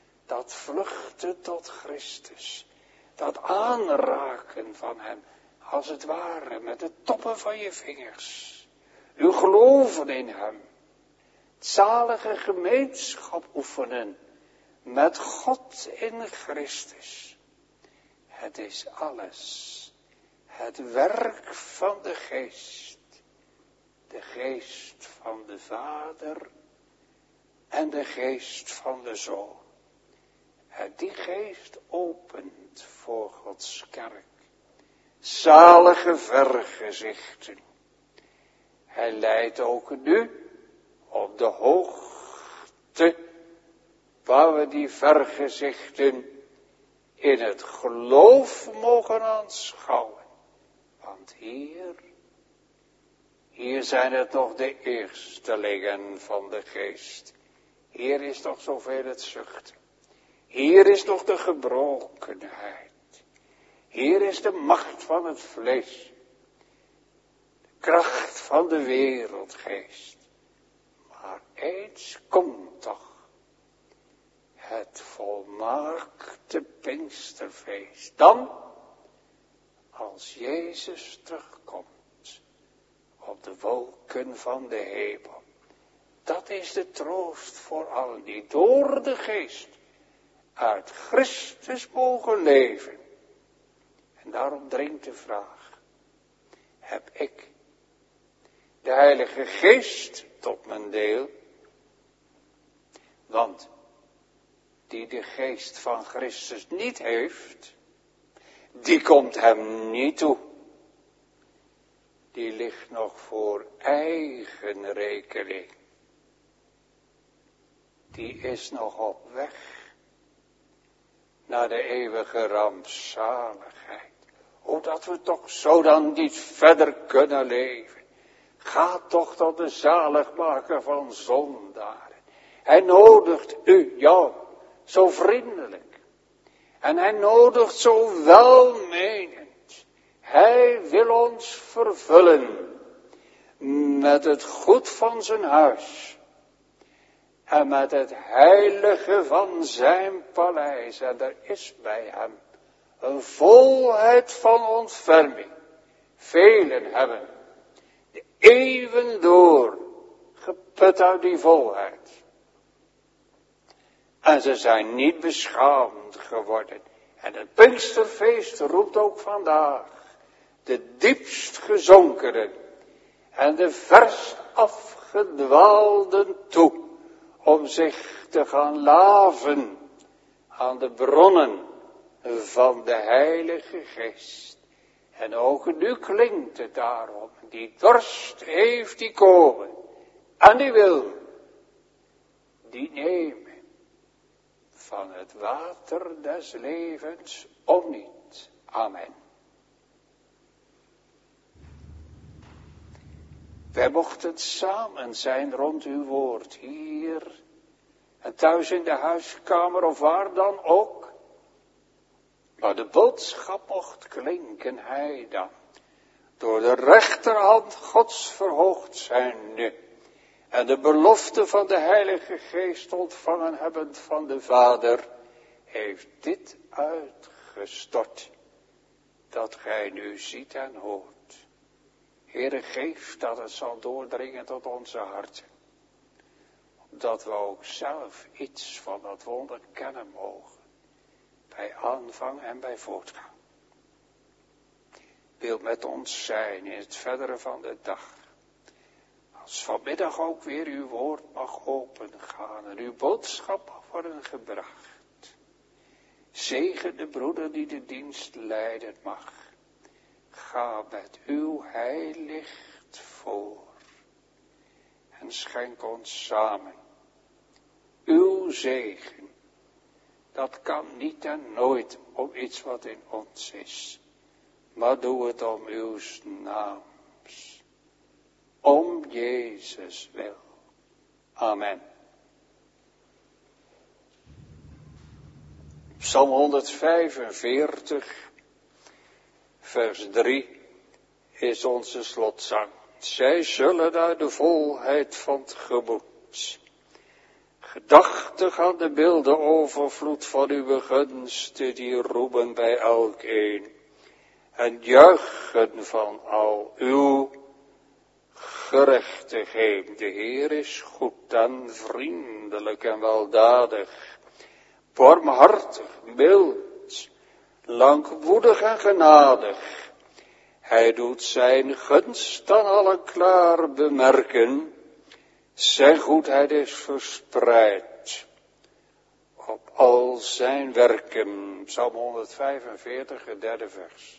dat vluchten tot Christus, dat aanraken van hem, als het ware met de toppen van je vingers. Uw geloven in hem, het zalige gemeenschap oefenen met God in Christus. Het is alles het werk van de geest, de geest van de Vader en de geest van de Zoon. En die geest opent voor Gods kerk zalige vergezichten. Hij leidt ook nu op de hoogte waar we die vergezichten in het geloof mogen aanschouwen. Want hier, hier zijn het nog de eerstelingen van de geest. Hier is nog zoveel het zuchten. Hier is nog de gebrokenheid. Hier is de macht van het vlees. De kracht van de wereldgeest. Maar eens komt toch het volmaakte Pinksterfeest. Dan, als Jezus terugkomt op de wolken van de hemel. Dat is de troost voor allen die door de geest uit Christus mogen leven. En daarom dringt de vraag, heb ik de Heilige Geest tot mijn deel? Want die de geest van Christus niet heeft, die komt hem niet toe. Die ligt nog voor eigen rekening. Die is nog op weg naar de eeuwige rampzaligheid. Omdat we toch zo dan niet verder kunnen leven. Ga toch tot de zaligmaker van zondaren. Hij nodigt u, jou, zo vriendelijk. En hij nodigt zo welmenend. Hij wil ons vervullen met het goed van zijn huis. En met het heilige van zijn paleis. En er is bij hem een volheid van ontferming. Velen hebben de eeuwen door geput uit die volheid. En ze zijn niet beschaamd geworden. En het Pinksterfeest roept ook vandaag de diepst gezonkenen en de vers afgedwaalden toe om zich te gaan laven aan de bronnen van de Heilige Geest. En ook nu klinkt het daarom, die dorst heeft die komen en die wil die nemen van het water des levens om niet. Amen. Wij mochten samen zijn rond uw woord, hier en thuis in de huiskamer of waar dan ook. Maar de boodschap mocht klinken, hij dan, door de rechterhand Gods verhoogd zijn nu. En de belofte van de Heilige Geest ontvangen hebbend van de Vader, heeft dit uitgestort, dat gij nu ziet en hoort. Heere, geef dat het zal doordringen tot onze harten. Dat we ook zelf iets van dat wonder kennen mogen. Bij aanvang en bij voortgang. Wil met ons zijn in het verdere van de dag. Als vanmiddag ook weer uw woord mag opengaan en uw boodschap mag worden gebracht. Zegen de broeder die de dienst leiden mag. Ga met uw heilicht voor. En schenk ons samen uw zegen. Dat kan niet en nooit om iets wat in ons is. Maar doe het om uw naams. Om Jezus wil. Amen. Psalm honderdvijfenveertig, vers drie is onze slotzang. Zij zullen naar de volheid van het gemoed Gedachtig aan de beelden overvloed van uw gunsten, die roemen bij elkeen. En juichen van al uw gerechtigheid. De Heer is goed en vriendelijk en weldadig. Barmhartig, mild, langmoedig en genadig. Hij doet zijn gunst aan alle klaar bemerken. Zijn goedheid is verspreid op al zijn werken. Psalm honderdvijfenveertig, het derde vers.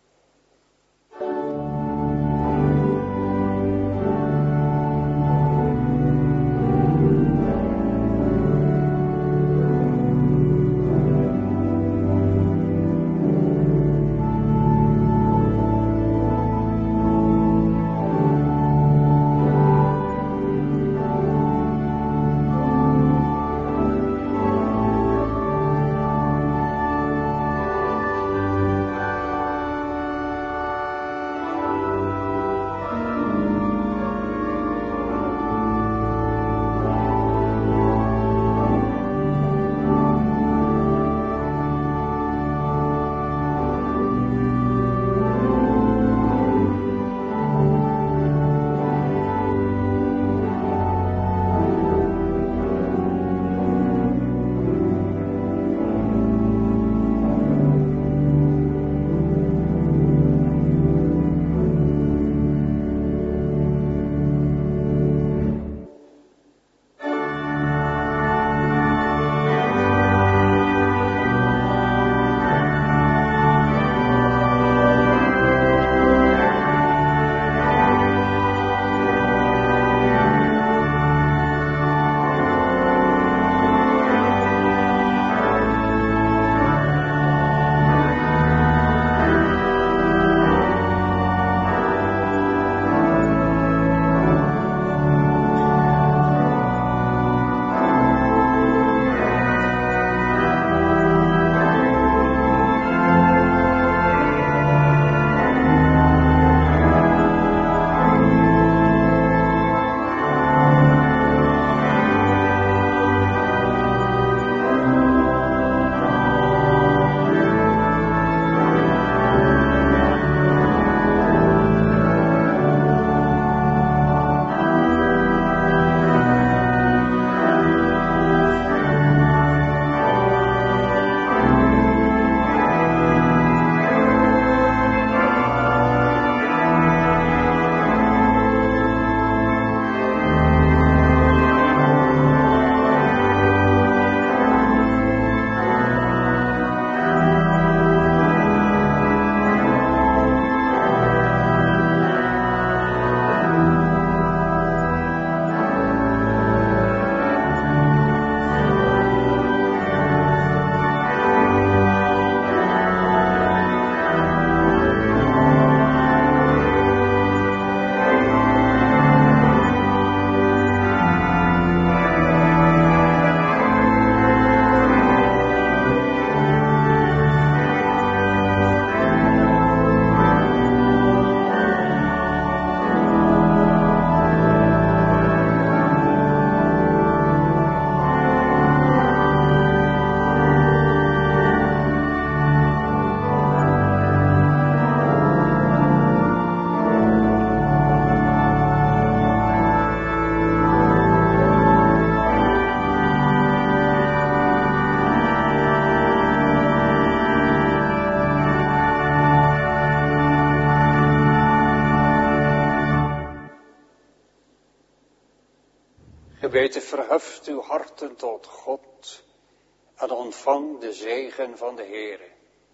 Gebeten, verheft uw harten tot God en ontvang de zegen van de Heere.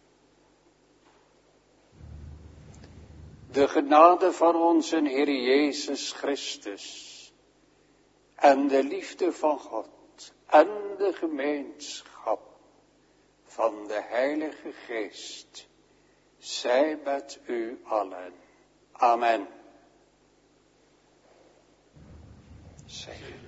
De genade van onze Heer Jezus Christus en de liefde van God en de gemeenschap van de Heilige Geest zij met u allen. Amen. Zegen.